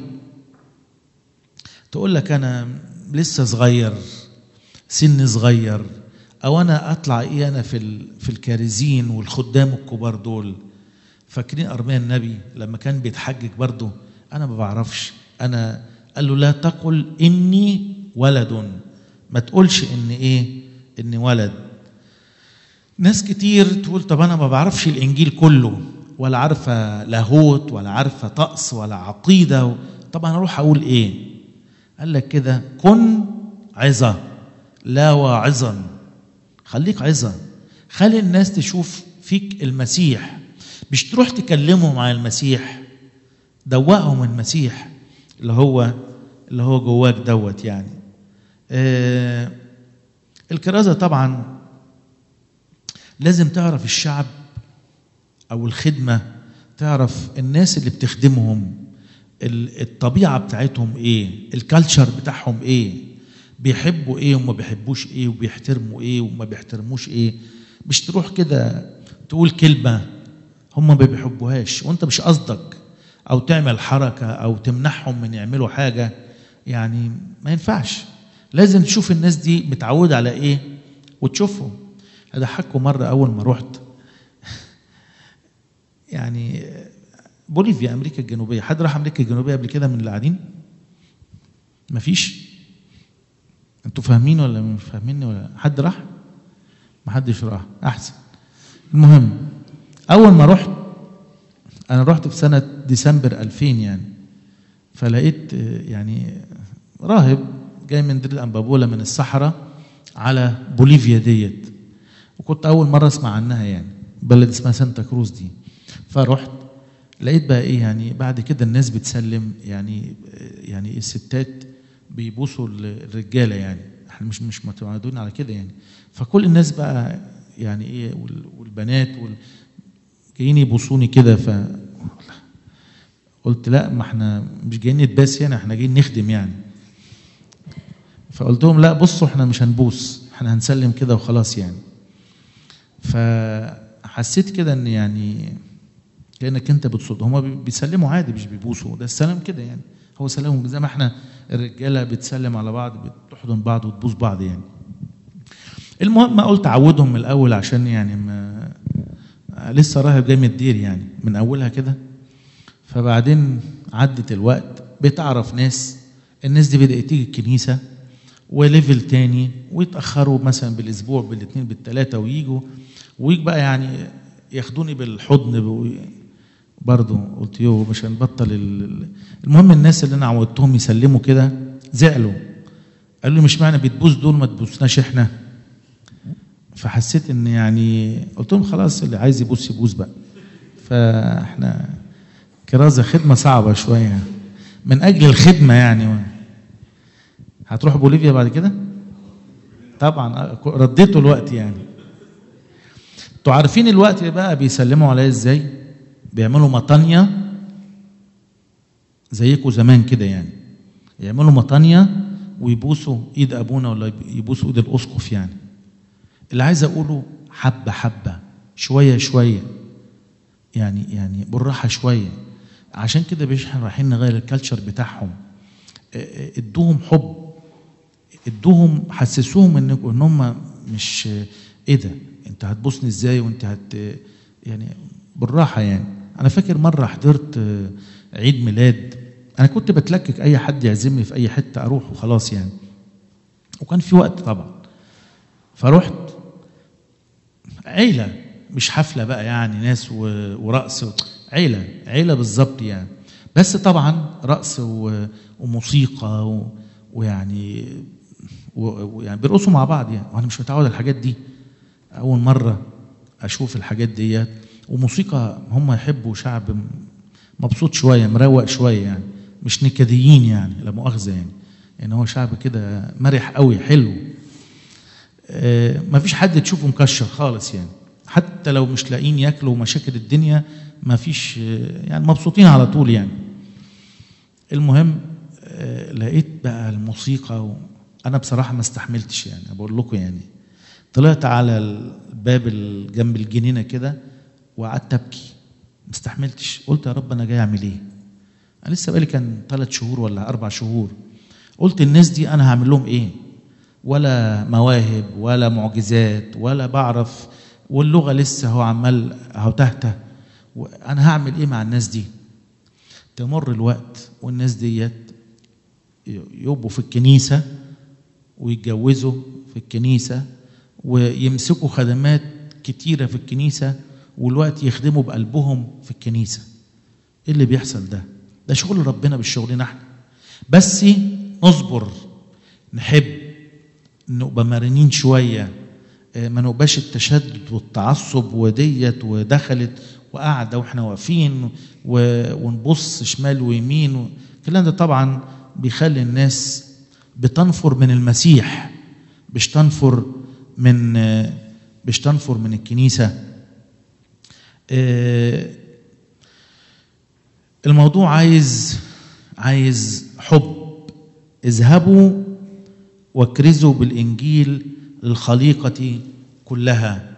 تقول لك انا لسه صغير، سن صغير، او انا اطلع ايه انا في الكارزين والخدام الكبار دول. فاكرين ارميا النبي لما كان بيتحجج برضه، انا ما بعرفش، انا قال له لا تقل اني ولد، ما تقولش ان ايه اني ولد. ناس كتير تقول طب انا ما بعرفش الانجيل كله، ولا عارفه لاهوت ولا عارفه طقس ولا عقيده، طب انا اروح اقول ايه؟ قال لك كده كن عظه لا واعظا، خليك عظه، خلي الناس تشوف فيك المسيح، مش تروح تكلمهم عن المسيح، دوقهم المسيح اللي هو جواك دوت يعني. الكرازه طبعا لازم تعرف الشعب او الخدمه، تعرف الناس اللي بتخدمهم الطبيعه بتاعتهم ايه، الكالتشر بتاعهم ايه، بيحبوا ايه وما بيحبوش ايه، وبيحترموا ايه وما بيحترموش ايه. مش تروح كده تقول كلمه هم ما بيحبوهاش وانت مش قصدك، او تعمل حركه او تمنعهم من يعملوا حاجه، يعني ما ينفعش. لازم تشوف الناس دي متعوده على ايه وتشوفهم. اضحككم مره اول ما رحت يعني بوليفيا امريكا الجنوبيه، حد راح امريكا الجنوبيه قبل كده من اللي قاعدين؟ مفيش؟ انتوا فاهمين ولا مش فاهميني؟ ولا حد راح؟ محدش راح، احسن. المهم اول ما رحت، انا رحت في سنه ديسمبر 2000 يعني، فلقيت يعني راهب جاي من دير الانبابوله من الصحراء على بوليفيا ديت، وكنت اول مره اسمع عنها يعني، بلد اسمها سانتا كروز دي. فرحت لقيت بقى ايه يعني، بعد كده الناس بتسلم يعني الستات بيبوسوا الرجاله يعني، احنا مش متعودين على كده يعني. فكل الناس بقى يعني ايه، والبنات جايين يبوسوني كده. قلت لا، ما احنا مش جايين نتباس هنا، احنا جايين نخدم يعني. فقلت لهم لا بصوا، احنا مش هنبوس، احنا هنسلم كده وخلاص يعني. فحسيت كده ان يعني كأنك انت بتصد، هما بيسلموا عادي مش بيبوسوا، ده السلام كده يعني، هو سلامهم زي ما احنا الرجاله بتسلم على بعض، بتحضن بعض وتبوس بعض يعني. المهم ما قلت اعودهم من الاول، عشان يعني ما لسه راهب جاي من الدير يعني من اولها كده. فبعدين عدت الوقت، بتعرف ناس، الناس دي بدأت تيجي الكنيسه وليفل تاني، ويتاخروا مثلا بالاسبوع بالاثنين بالثلاثه، ويجوا بقى يعني ياخدوني بالحضن برضه. قلت يوه مش هنبطل المهم الناس اللي انا عودتهم يسلموا كده زعلوا، قالوا لي مش معنى بتبوس دول ما تبوسناش احنا. فحسيت ان يعني قلت لهم خلاص اللي عايز يبوس يبوس بقى. فاحنا كرازة خدمة صعبة شوية من اجل الخدمة يعني. هتروحوا بوليفيا بعد كده؟ طبعا رديتوا الوقت يعني. انتوا عارفين الوقت بقى بيسلموا عليا ازاي؟ بيعملوا مطانية زيكم زمان كده يعني، يعملوا مطانية ويبوسوا ايد ابونا ولا يبوسوا ايد الاسقف يعني. اللي عايز اقوله حبة حبة شوية شوية يعني بالراحة شوية. عشان كده احنا رايحين نغير الكالتشر بتاعهم. ادوهم حب، ادوهم حسسوهم ان هم مش ايه ده انت هتبوسني ازاي وانت يعني بالراحة يعني. انا فاكر مرة حضرت عيد ميلاد، انا كنت بتلكك اي حد يعزمني في اي حتة اروح وخلاص يعني، وكان في وقت طبعا. فرحت عيلة مش حفلة بقى يعني ناس ورقص، عيلة بالظبط يعني. بس طبعا رقص وموسيقى ويعني بيرقصوا مع بعض يعني، وانا مش متعود على الحاجات دي، اول مرة اشوف الحاجات ديت. وموسيقى هم يحبوا شعب مبسوط شوية مروق شوية يعني، مش نكديين يعني لا مؤاخذة يعني هو شعب كده مرح قوي حلو. ما فيش حد تشوفه مكشر خالص يعني، حتى لو مش لاقيين ياكلوا مشاكل الدنيا ما فيش يعني، مبسوطين على طول يعني. المهم لقيت بقى الموسيقى انا بصراحة ما استحملتش يعني، بقول لكم يعني. طلعت على الباب جنب الجنينة كده وقعدت ابكي، ما استحملتش. قلت يا رب انا جاي اعمل ايه؟ انا لسه بقالي كان 3 شهور ولا 4 شهور. قلت الناس دي انا هعمل لهم ايه؟ ولا مواهب ولا معجزات ولا بعرف، واللغة لسه هو عمال اهو تهته، وانا هعمل ايه مع الناس دي؟ تمر الوقت والناس ديت يبقوا في الكنيسة ويتجوزوا في الكنيسة ويمسكوا خدمات كتيرة في الكنيسة، والوقت يخدموا بقلبهم في الكنيسة. ايه اللي بيحصل ده؟ ده شغل ربنا بالشغلنا احنا، بس نصبر، نحب، نبقى مرنين شوية، ما نبقاش التشدد والتعصب وديت ودخلت وقاعدة واحنا واقفين ونبص شمال ويمين الكلام ده طبعا بيخلي الناس بتنفر من المسيح، مش تنفر من الكنيسة. الموضوع عايز حب. اذهبوا واكرزوا بالإنجيل للخليقة كلها.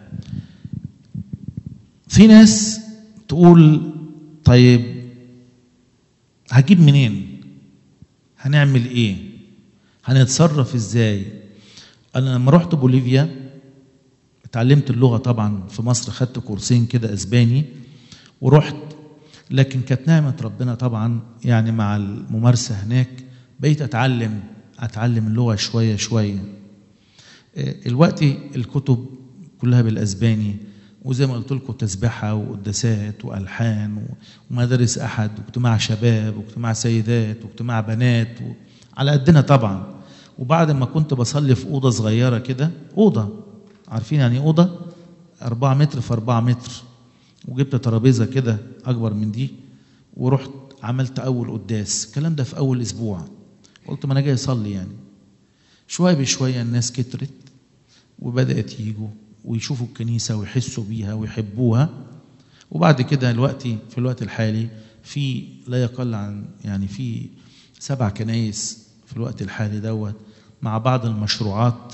في ناس تقول طيب هجيب منين؟ هنعمل ايه؟ هنتصرف ازاي؟ انا لما رحت بوليفيا اتعلمت اللغة طبعا، في مصر خدت كورسين كده اسباني ورحت، لكن كانت نعمة ربنا طبعا يعني مع الممارسة هناك بقيت اتعلم اللغة شوية شوية. الوقت الكتب كلها بالاسباني، وزي ما قلت لكم تسبحة وقداسات والحان ومدارس احد واجتماع شباب واجتماع سيدات واجتماع بنات على قدنا طبعا. وبعد ما كنت بصلي في اوضه صغيره كده، اوضه عارفين يعني اوضه 4 متر في 4 متر، وجبت ترابيزه كده اكبر من دي ورحت عملت اول قداس. الكلام ده في اول اسبوع، قلت ما انا جاي اصلي يعني. شويه بشويه الناس كترت وبدات يجوا ويشوفوا الكنيسه ويحسوا بيها ويحبوها. وبعد كده في الوقت الحالي في لا يقل عن يعني في 7 كنايس في الوقت الحالي دوت، مع بعض المشروعات.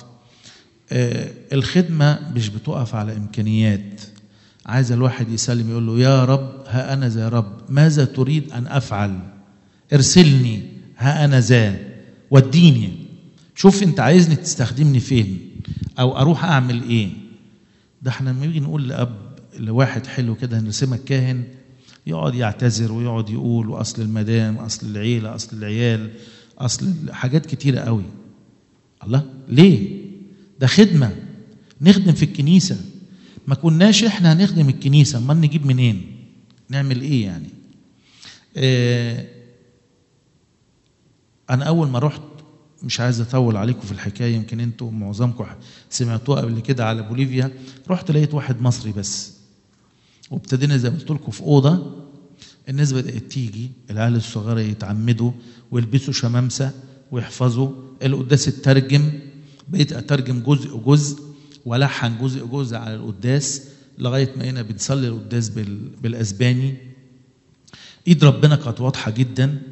الخدمة مش بتقف على إمكانيات. عايز الواحد يسلم يقول له يا رب ها أنا ذا، رب ماذا تريد أن أفعل؟ ارسلني، ها أنا ذا، وديني، شوف أنت عايزني تستخدمني فين أو أروح أعمل إيه. ده احنا لما نيجي نقول لواحد حلو كده نرسمك كاهن، يقعد يعتذر ويقعد يقول واصل المدام، اصل العيله، اصل العيال، اصل حاجات كتيره قوي. الله ليه؟ ده خدمه، نخدم في الكنيسه. ما كناش احنا هنخدم الكنيسه امال نجيب منين؟ نعمل ايه يعني؟ انا اول ما رحت مش عايز اطول عليكم في الحكايه، يمكن انتوا معظمكم سمعتوها قبل كده على بوليفيا. رحت لقيت واحد مصري بس، وابتدينا زي ما قلت لكم في اوضه، الناس بدات تيجي، العيال الصغيره يتعمدوا ويلبسوا شمامسه ويحفظوا القداس. الترجم بقيت اترجم جزء جزء والحن جزء جزء على القداس لغايه ما هنا بنصلي القداس بالاسباني. ايد ربنا كانت واضحه جدا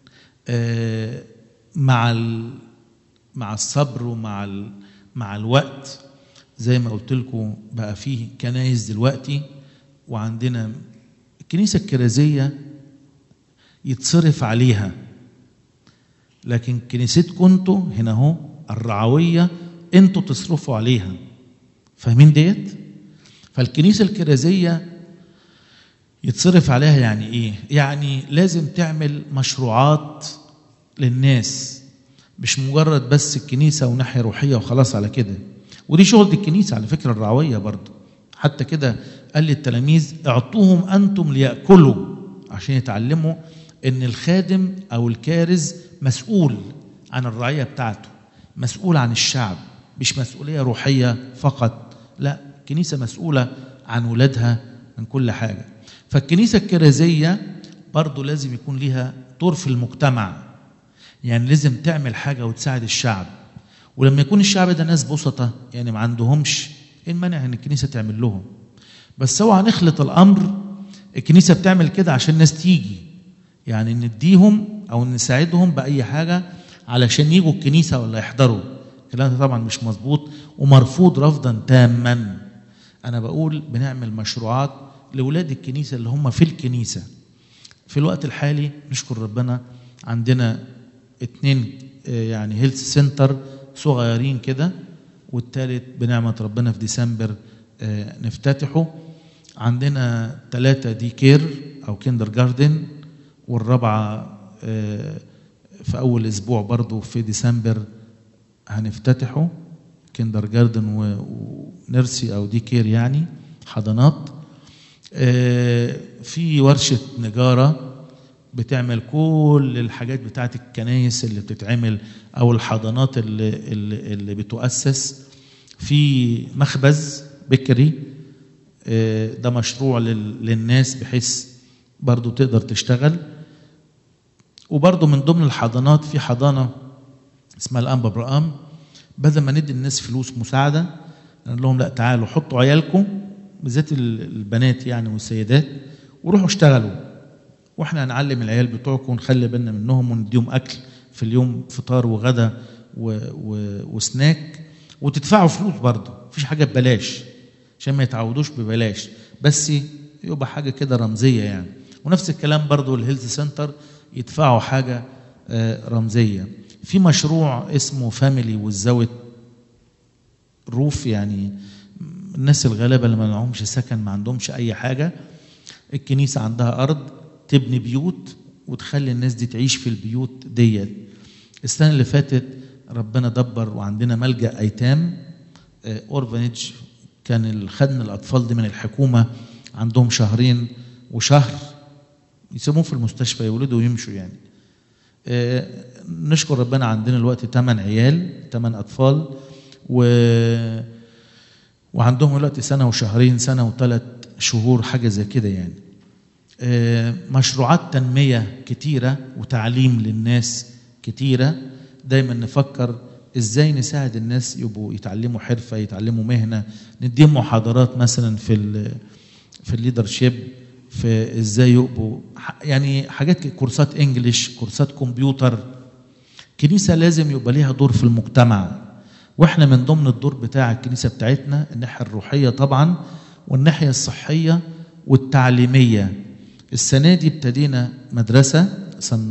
مع الصبر مع الوقت. زي ما قلت لكم بقى فيه كنايس دلوقتي، وعندنا الكنيسه الكرازيه يتصرف عليها، لكن كنيستكم انتوا هنا اهو الرعويه انتوا تصرفوا عليها. فاهمين ديت؟ فالكنيسه الكرازيه يتصرف عليها يعني ايه؟ يعني لازم تعمل مشروعات للناس، مش مجرد بس الكنيسه وناحيه روحيه وخلاص على كده. ودي شغل الكنيسه على فكره الرعويه برضه. حتى كده قال للتلاميذ اعطوهم انتم ليأكلوا، عشان يتعلموا ان الخادم او الكارز مسؤول عن الرعيه بتاعته، مسؤول عن الشعب، مش مسؤوليه روحيه فقط، لا، الكنيسه مسؤوله عن ولادها من كل حاجه. فالكنيسه الكرازيه برضه لازم يكون ليها دور في المجتمع، يعني لازم تعمل حاجه وتساعد الشعب. ولما يكون الشعب ده ناس بسطة يعني ما عندهمش، ايه المانع ان الكنيسه تعمل لهم؟ بس اوعى نخلط الامر، الكنيسه بتعمل كده عشان الناس تيجي، يعني نديهم او نساعدهم باي حاجه علشان يجوا الكنيسه ولا يحضروا. الكلام ده طبعا مش مظبوط ومرفوض رفضا تاما. انا بقول بنعمل مشروعات لاولاد الكنيسه اللي هم في الكنيسه. في الوقت الحالي نشكر ربنا عندنا 2 يعني هيلث سنتر صغيرين كده، والثالث بنعمه ربنا في ديسمبر نفتتحه. عندنا 3 دي كير او كيندر جاردن، والرابعه في اول اسبوع برضو في ديسمبر هنفتتحه، كيندر جاردن ونرسي او دي كير يعني حضانات. في ورشه نجاره بتعمل كل الحاجات بتاعت الكنايس اللي بتتعمل او الحضانات اللي بتؤسس. في مخبز بكري، ده مشروع للناس بحيث برضو تقدر تشتغل. وبرضو من ضمن الحضانات في حضانة اسمها الأنبا برقام، بدل ما ندي الناس فلوس مساعدة نقول لهم لا تعالوا حطوا عيالكم بالذات البنات يعني والسيدات وروحوا اشتغلوا، واحنا هنعلم العيال بتوعكم ونخلي بالنا منهم ونديهم اكل في اليوم، فطار وغدا وسناك، وتدفعوا فلوس برضه، مفيش حاجه ببلاش عشان ما يتعودوش ببلاش، بس يبقى حاجه كده رمزيه يعني. ونفس الكلام برضه الهيلث سنتر يدفعوا حاجه رمزيه. في مشروع اسمه فاميلي والزاويه روف، يعني الناس الغلابه اللي ما معهمش سكن، ما عندهمش اي حاجه، الكنيسه عندها ارض تبني بيوت وتخلي الناس دي تعيش في البيوت ديت. السنه اللي فاتت ربنا دبر وعندنا ملجأ ايتام اورفانيج، كان خدنا الاطفال دي من الحكومه، عندهم 2 شهر وشهر يسيبوهم في المستشفى يولدوا ويمشوا يعني. نشكر ربنا عندنا الوقت 8 عيال 8 اطفال وعندهم الوقت 1 وشهرين 1 و3 شهور حاجه زي كده يعني. مشروعات تنميه كتيره وتعليم للناس كتيره، دايما نفكر ازاي نساعد الناس يبقوا يتعلموا حرفه، يتعلموا مهنه، نديهم محاضرات مثلا في الليدرشيب، في ازاي يبقوا يعني حاجات، كورسات انجليش، كورسات كمبيوتر. كنيسه لازم يبقى ليها دور في المجتمع، واحنا من ضمن الدور بتاع الكنيسه بتاعتنا الناحيه الروحيه طبعا والناحيه الصحيه والتعليميه. السنه دي ابتدينا مدرسه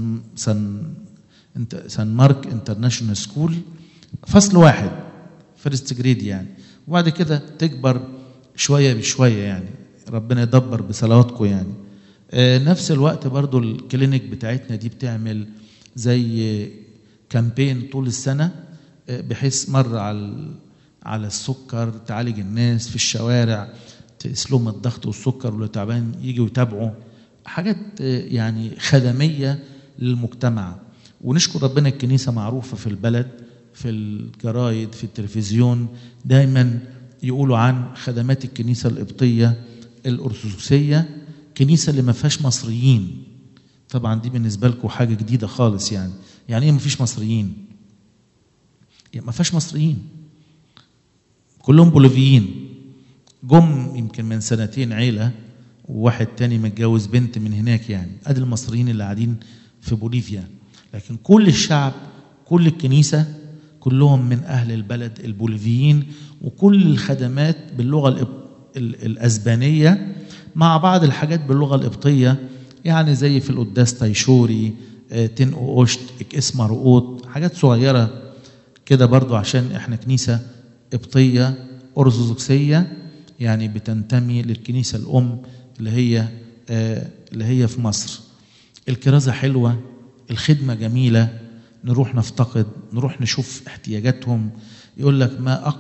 سان مارك انترناشونال سكول، فصل 1 فيرست جريد يعني، وبعد كده تكبر شويه بشويه يعني، ربنا يدبر بصلواتكم يعني. نفس الوقت برضو الكلينيك بتاعتنا دي بتعمل زي كامبين طول السنه، بحيث مره على السكر تعالج الناس في الشوارع، تقيس لهم الضغط والسكر، واللي تعبان يجوا يتابعوا، حاجات يعني خدميه للمجتمع. ونشكر ربنا الكنيسة معروفة في البلد، في الجرايد، في التلفزيون، دايما يقولوا عن خدمات الكنيسة القبطية الأرثوذكسية، كنيسة اللي ما فيهاش مصريين. طبعا دي بالنسبة لكم حاجة جديدة خالص. يعني ايه ما فيش مصريين؟ يعني ما فيهاش مصريين، كلهم بوليفيين. جم يمكن من سنتين عيلة، وواحد تاني متجوز بنت من هناك، يعني ادي المصريين اللي قاعدين في بوليفيا. لكن كل الشعب، كل الكنيسة، كلهم من أهل البلد البوليفيين، وكل الخدمات باللغة الأسبانية مع بعض الحاجات باللغة القبطية، يعني زي في القداس تايشوري، تنقو أوشت، اسم رؤوت، حاجات صغيرة كده برضو، عشان احنا كنيسة قبطية أرثوذكسية، يعني بتنتمي للكنيسة الأم اللي هي في مصر. الكرازة حلوة، الخدمة جميلة، نروح نفتقد، نروح نشوف احتياجاتهم. يقول لك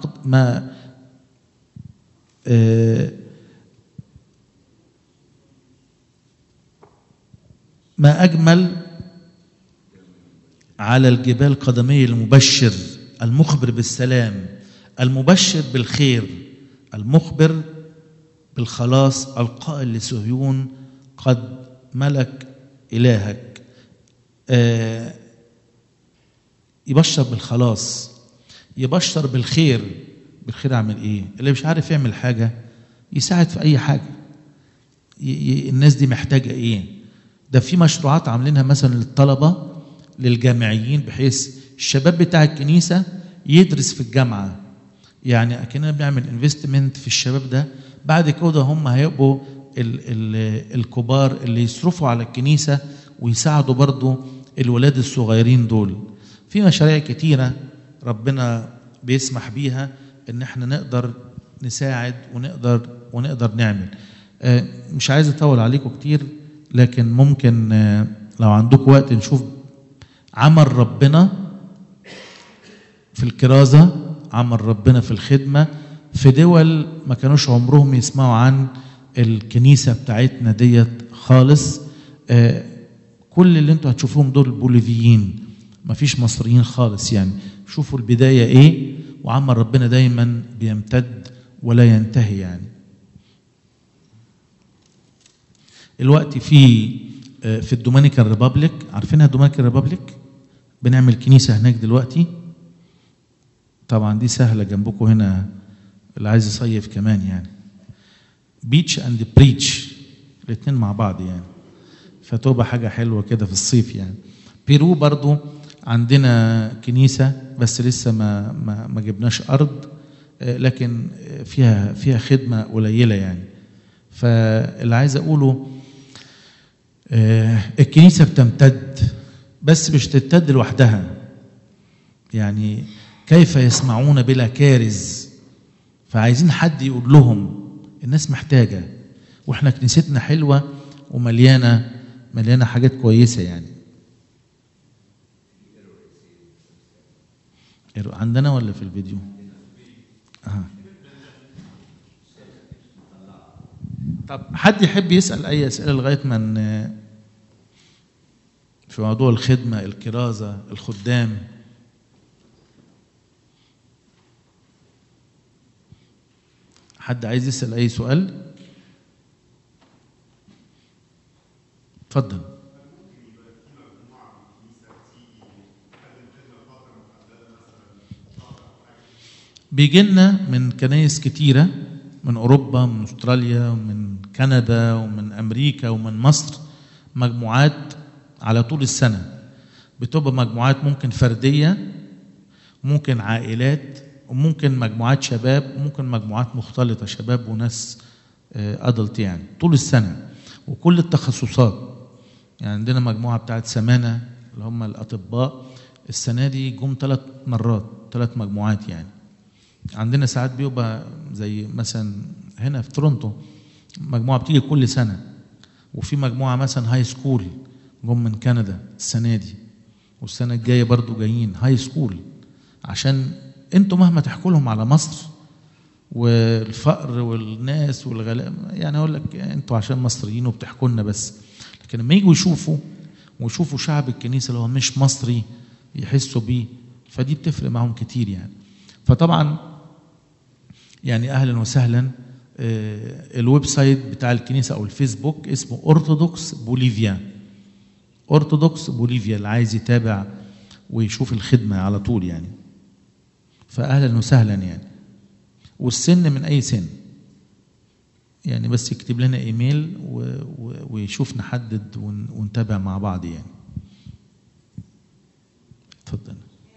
ما أجمل على الجبال قدمي المبشر المخبر بالسلام، المبشر بالخير، المخبر بالخلاص، القائل لصهيون قد ملك إلهك. يبشر بالخلاص، يبشر بالخير. بالخير عمل ايه؟ اللي مش عارف يعمل حاجة يساعد في اي حاجة. الناس دي محتاجة ايه؟ ده في مشروعات عاملينها مثلا للطلبة، للجامعيين، بحيث الشباب بتاع الكنيسة يدرس في الجامعة. يعني اكننا بنعمل انفستمنت في الشباب ده، بعد كده هم هيبقوا الكبار اللي يصرفوا على الكنيسة ويساعدوا برضو الولاد الصغيرين دول. في مشاريع كتيرة ربنا بيسمح بيها ان احنا نقدر نساعد ونقدر نعمل. مش عايز اطول عليكم كتير، لكن ممكن لو عندكم وقت نشوف عمل ربنا في الكرازة، عمل ربنا في الخدمة في دول ما كانوش عمرهم يسمعوا عن الكنيسة بتاعتنا ديت خالص. كل اللي انتوا هتشوفوهم دول بوليفيين، ما فيش مصريين خالص. يعني شوفوا البداية ايه، وعمل ربنا دايما بيمتد ولا ينتهي. يعني الوقت في الدومينيكان ريبابليك، عارفينها الدومينيكان ريبابليك؟ بنعمل كنيسة هناك دلوقتي. طبعا دي سهلة جنبكم هنا، اللي عايز يصيف كمان يعني. بيتش اند بريتش الاثنين مع بعض يعني، فتبقى حاجة حلوة كده في الصيف يعني. بيرو برضو عندنا كنيسة، بس لسه ما جبناش أرض، لكن فيها خدمة قليلة يعني. فاللي عايز أقوله الكنيسة بتمتد، بس مش تمتد لوحدها. يعني كيف يسمعون بلا كارز؟ فعايزين حد يقول لهم. الناس محتاجة، واحنا كنيستنا حلوة ومليانة حاجات كويسة يعني. عندنا ولا في الفيديو؟ طب حد يحب يسأل أي أسئلة لغاية من في موضوع الخدمة، الكرازة، الخدام؟ حد عايز يسأل أي سؤال؟ اتفضل. بيجي لنا من كنايس كتيرة، من أوروبا، من أستراليا، ومن كندا، ومن أمريكا، ومن مصر، مجموعات على طول السنة. بتبقى مجموعات ممكن فردية، ممكن عائلات، وممكن مجموعات شباب، وممكن مجموعات مختلطة، شباب وناس أدلت يعني، طول السنة وكل التخصصات. يعني عندنا مجموعة بتاعت سمانة اللي هم الأطباء، السنة دي جم 3 مرات، 3 مجموعات يعني. عندنا ساعات بيبقى زي مثلا هنا في تورونتو مجموعة بتيجي كل سنة، وفي مجموعة مثلا هاي سكول جم من كندا السنة دي، والسنة الجاية برضو جايين هاي سكول. عشان انتوا مهما تحكوا لهم على مصر والفقر والناس والغلاء، يعني اقول لك انتوا عشان مصريين وبتحكوا لنا بس، لكن لما يجوا يشوفوا ويشوفوا شعب الكنيسة اللي هو مش مصري يحسوا بيه، فدي بتفرق معهم كتير يعني. فطبعا يعني أهلا وسهلا. الويب سايت بتاع الكنيسة أو الفيسبوك اسمه أرثوذكس بوليفيا، أرثوذكس بوليفيا، اللي عايز يتابع ويشوف الخدمة على طول يعني. فأهلا وسهلا يعني. والسن من أي سن يعني، بس يكتب لنا إيميل ويشوف نحدد ونتابع مع بعض يعني. اتفضل.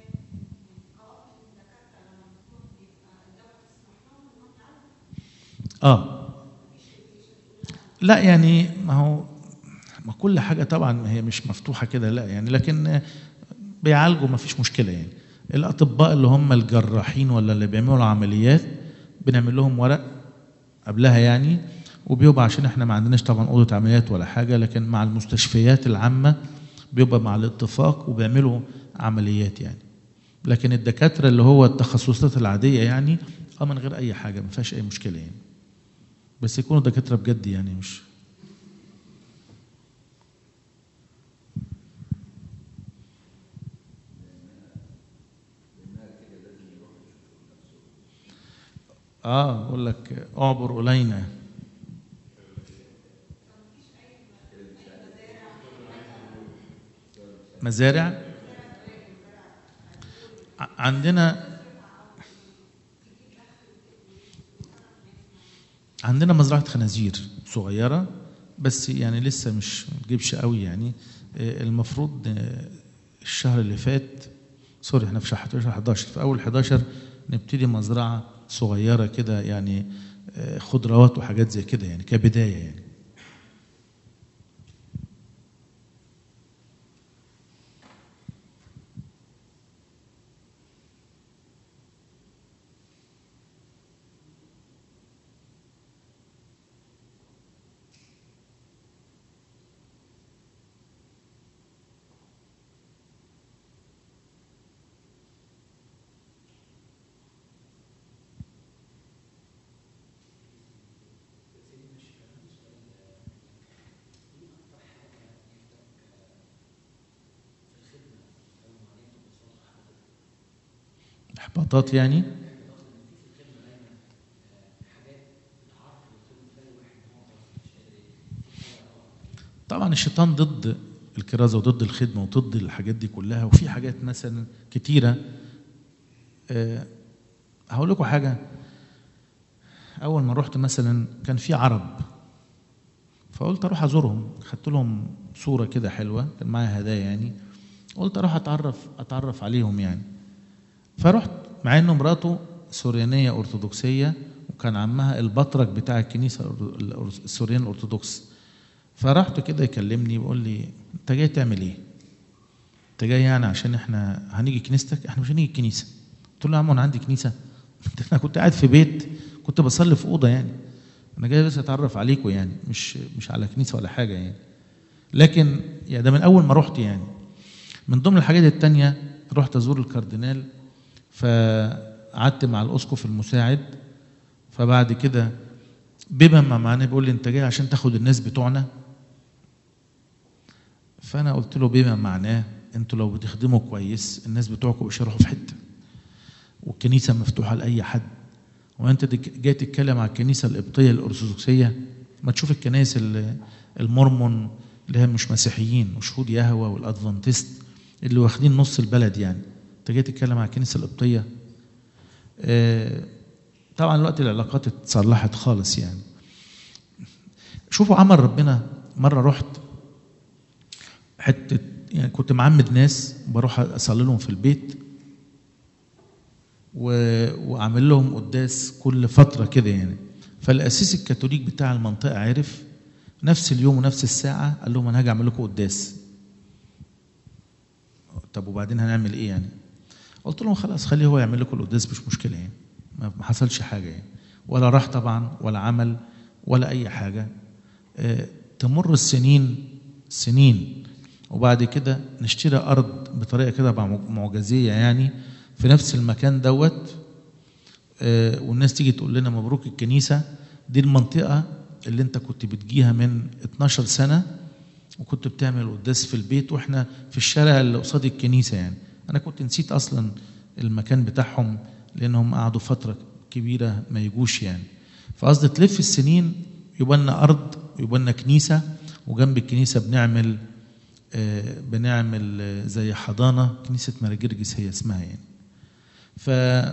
لا يعني ما كل حاجة طبعا هي مش مفتوحة كده، لا يعني، لكن بيعالجوا ما فيش مشكلة يعني. الأطباء اللي هم الجراحين ولا اللي بيعملوا العمليات بنعمل لهم ورق قبلها يعني، وبيبقى عشان احنا ما عندناش طبعا أوضة عمليات ولا حاجة، لكن مع المستشفيات العامة بيبقى مع الاتفاق وبيعملوا عمليات يعني. لكن الدكاترة اللي هو التخصصات العادية يعني من غير أي حاجة ما فيهاش أي مشكلة يعني، بس يكونوا دكاترة بجد يعني. مش اقول لك اعبر الينا. مزارع عندنا مزرعة خنازير صغيرة، بس يعني لسه مش تجيبش قوي يعني. المفروض الشهر اللي فات، سوري احنا في شهر 11، في اول 11 نبتدي مزرعة صغيرة كده يعني، خضروات وحاجات زي كده يعني كبداية يعني. احباطات يعني. طبعا الشيطان ضد الكرازة وضد الخدمة وضد الحاجات دي كلها، وفي حاجات مثلا كتيرة. هقول لكم حاجة. أول ما رحت مثلا كان في عرب، فقلت أروح أزورهم، خدت لهم صورة كده حلوة، كان معايا هدايا يعني، قلت أروح أتعرف عليهم يعني. فرحت مع إنه مراته سوريانية أرثوذكسية، وكان عمها البطرك بتاع الكنيسة السوريان الأرثوذكس. فرحت كده يكلمني بيقول لي أنت جاي تعمل إيه؟ أنت جاي يعني عشان إحنا هنيجي كنيستك؟ إحنا مش هنيجي الكنيسة. قلت له يا عم أنا عندي كنيسة؟ أنا كنت قاعد في بيت، كنت بصلي في أوضة يعني. أنا جاي بس أتعرف عليكم يعني، مش على كنيسة ولا حاجة يعني. لكن يعني ده من أول ما رحت يعني. من ضمن الحاجات التانية رحت أزور الكاردينال، فقعدت مع الأسقف المساعد. فبعد كده بما ما معناه بيقول لي أنت جاي عشان تاخد الناس بتوعنا؟ فأنا قلت له بما معناه أنتوا لو بتخدموا كويس الناس بتوعكم مش هيروحوا في حتة، والكنيسة مفتوحة لأي حد. وأنت جاي تتكلم على الكنيسة القبطية الأرثوذكسية؟ ما تشوف الكنائس المورمون اللي هي مش مسيحيين وشهود يهوى والأدفانتست اللي واخدين نص البلد يعني. أنت جاي تتكلم على الكنيسة القبطية؟ طبعا الوقت العلاقات اتصلحت خالص يعني. شوفوا عمل ربنا. مرة رحت حتة يعني، كنت معمد ناس بروح أصلي لهم في البيت وأعمل لهم قداس كل فترة كده يعني. فالأسيس الكاثوليك بتاع المنطقة عرف نفس اليوم ونفس الساعة، قال لهم أنا هاجي أعمل لكم قداس. طب وبعدين هنعمل إيه يعني؟ قلت لهم خلاص خليه هو يعمل لكم القداس، مش مشكلة يعني، ما حصلش حاجة يعني، ولا راح طبعا ولا عمل ولا أي حاجة. تمر السنين وبعد كده نشتري أرض بطريقة كده معجزية يعني في نفس المكان دوت. والناس تيجي تقول لنا مبروك الكنيسة دي المنطقة اللي انت كنت بتجيها من 12 سنة وكنت بتعمل قداس في البيت واحنا في الشارع اللي قصاد الكنيسه يعني. انا كنت نسيت اصلا المكان بتاعهم لانهم قعدوا فتره كبيره ما يجوش يعني. فقصدي تلف السنين يبقى لنا ارض ويبقى لنا كنيسه، وجنب الكنيسه بنعمل زي حضانه، كنيسه ماري جرجس هي اسمها يعني. ف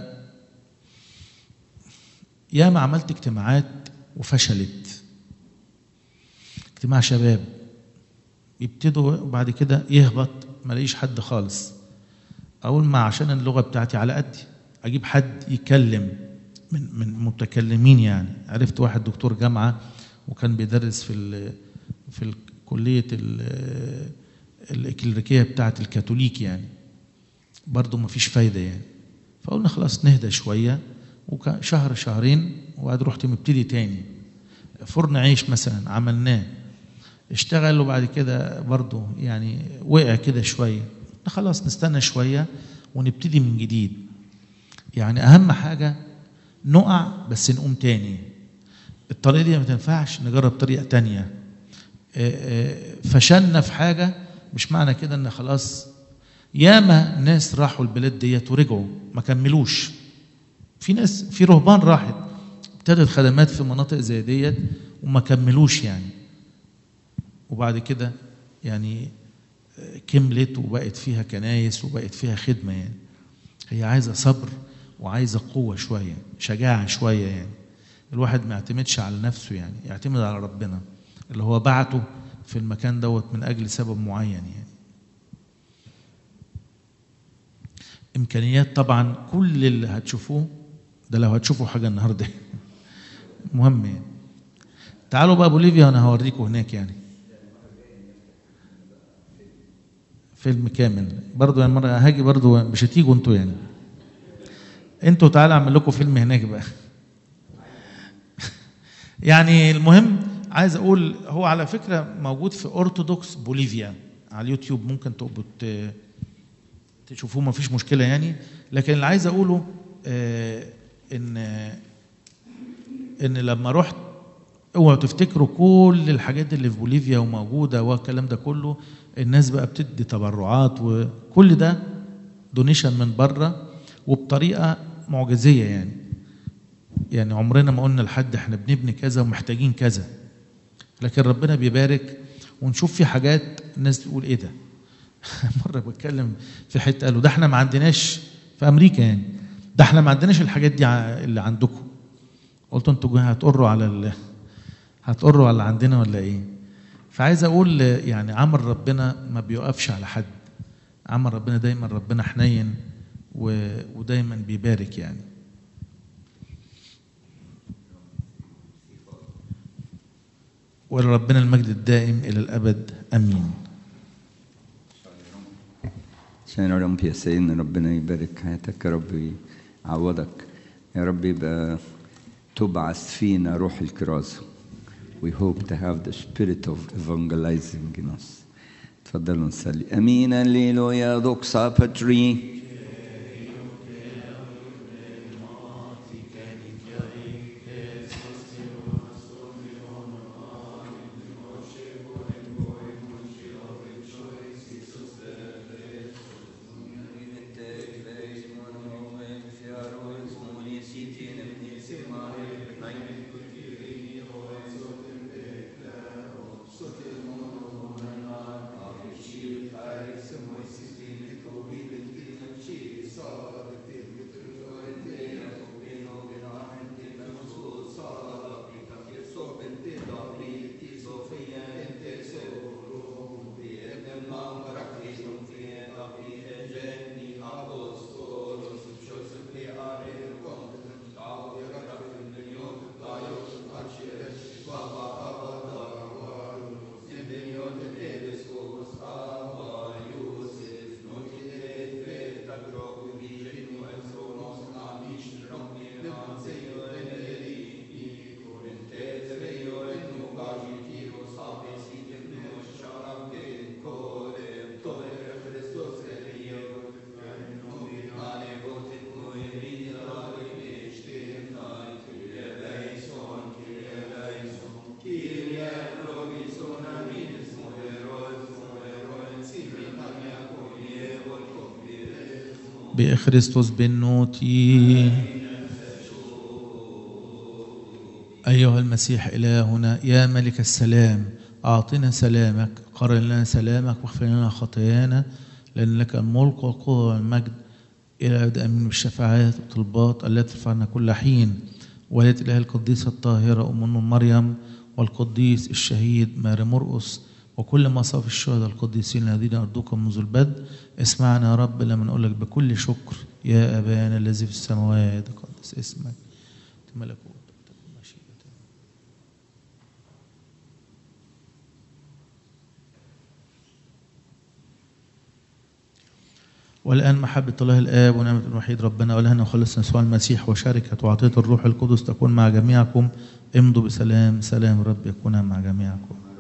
ياما عملت اجتماعات وفشلت. اجتماع شباب يبتدوا وبعد كده يهبط، ما لاقيش حد خالص. اقول ما عشان اللغه بتاعتي على قدي، اجيب حد يتكلم من متكلمين يعني. عرفت واحد دكتور جامعه وكان بيدرس في كليه الإكليريكية بتاعت الكاثوليك يعني، برضو ما فيش فايدة يعني. فقلنا خلاص نهدى شوية، وشهر شهرين وبعد رحت مبتدي تاني. فرن عيش مثلا عملناه اشتغل، وبعد كده برضو يعني وقع كده شوية. خلاص نستنى شوية ونبتدي من جديد. يعني أهم حاجة نقع بس نقوم تاني. الطريقة دي ما تنفعش، نجرب طريقة تانية. فشلنا في حاجة مش معنى كده ان خلاص. ياما ناس راحوا البلاد ديت ورجعوا ما كملوش. في ناس، في رهبان راحت ابتدت خدمات في مناطق زي ديت وما كملوش يعني، وبعد كده يعني كملت وبقت فيها كنايس وبقت فيها خدمة يعني. هي عايزة صبر وعايزة قوة شوية، شجاعة شوية يعني. الواحد ما يعتمدش على نفسه يعني، يعتمد على ربنا اللي هو بعته في المكان دوت من أجل سبب معين يعني. إمكانيات طبعا كل اللي هتشوفوه ده، لو هتشوفوا حاجة النهاردة مهم يعني. تعالوا بقى بوليفيا وأنا هوريكم هناك يعني فيلم كامل برضو يعني. مرة هاجي برضو، مش هتيجوا انتوا يعني، انتوا تعالوا اعمل لكم فيلم هناك بقى يعني. المهم عايز اقول هو على فكرة موجود في أرثوذكس بوليفيا على اليوتيوب، ممكن تبقوا تشوفوه ما فيش مشكلة يعني. لكن اللي عايز اقوله ان لما رحت، اوعوا تفتكروا كل الحاجات اللي في بوليفيا وموجودة والكلام ده كله الناس بقى بتدي تبرعات وكل ده دونيشن من بره وبطريقة معجزية يعني. يعني عمرنا ما قلنا لحد احنا بنبني كذا ومحتاجين كذا، لكن ربنا بيبارك. ونشوف في حاجات الناس تقول ايه ده مرة بتكلم في حتة قالوا ده احنا ما عندناش في امريكا يعني، ده احنا ما عندناش الحاجات دي اللي عندكم. قلت انتوا هتقروا على هتقروا على اللي عندنا ولا ايه؟ فعايز اقول يعني عمل ربنا ما بيوقفش على حد. عمل ربنا دايما ربنا حنين ودايما بيبارك يعني. ولربنا المجد الدائم الى الابد امين. عشان يا رب يا سيدنا ربنا يبارك حياتك يا رب، يعوضك يا رب، يبقى تبعث فينا روح الكرازة. We hope to have the spirit of evangelizing in us. تفضلوا نصلي. امين. هللويا. دوكسا باتري. بخريستوس بالنوتي. أيها المسيح إلهنا يا ملك السلام، أعطنا سلامك، قرن لنا سلامك، واغفر لنا خطايانا، لأن لك الملك والقوة والمجد إلى أبد آمين. بالشفاعات والطلبات التي ترفعنا كل حين، ولاية الإله القديسة الطاهرة أم مريم، والقديس الشهيد ماري مرقس، وكل مصاف الشهداء القديسين الذين أرضوك منذ البدء، اسمعنا يا رب لما نقول لك بكل شكر. يا أبانا الذي في السماوات قدس اسمك، ملكوتك. والآن محبة الله الآب ونعمة الوحيد ربنا ولهنا وخلصنا يسوع المسيح وشركة وعطية الروح القدس تكون مع جميعكم. امضوا بسلام، سلام الرب يكون مع جميعكم.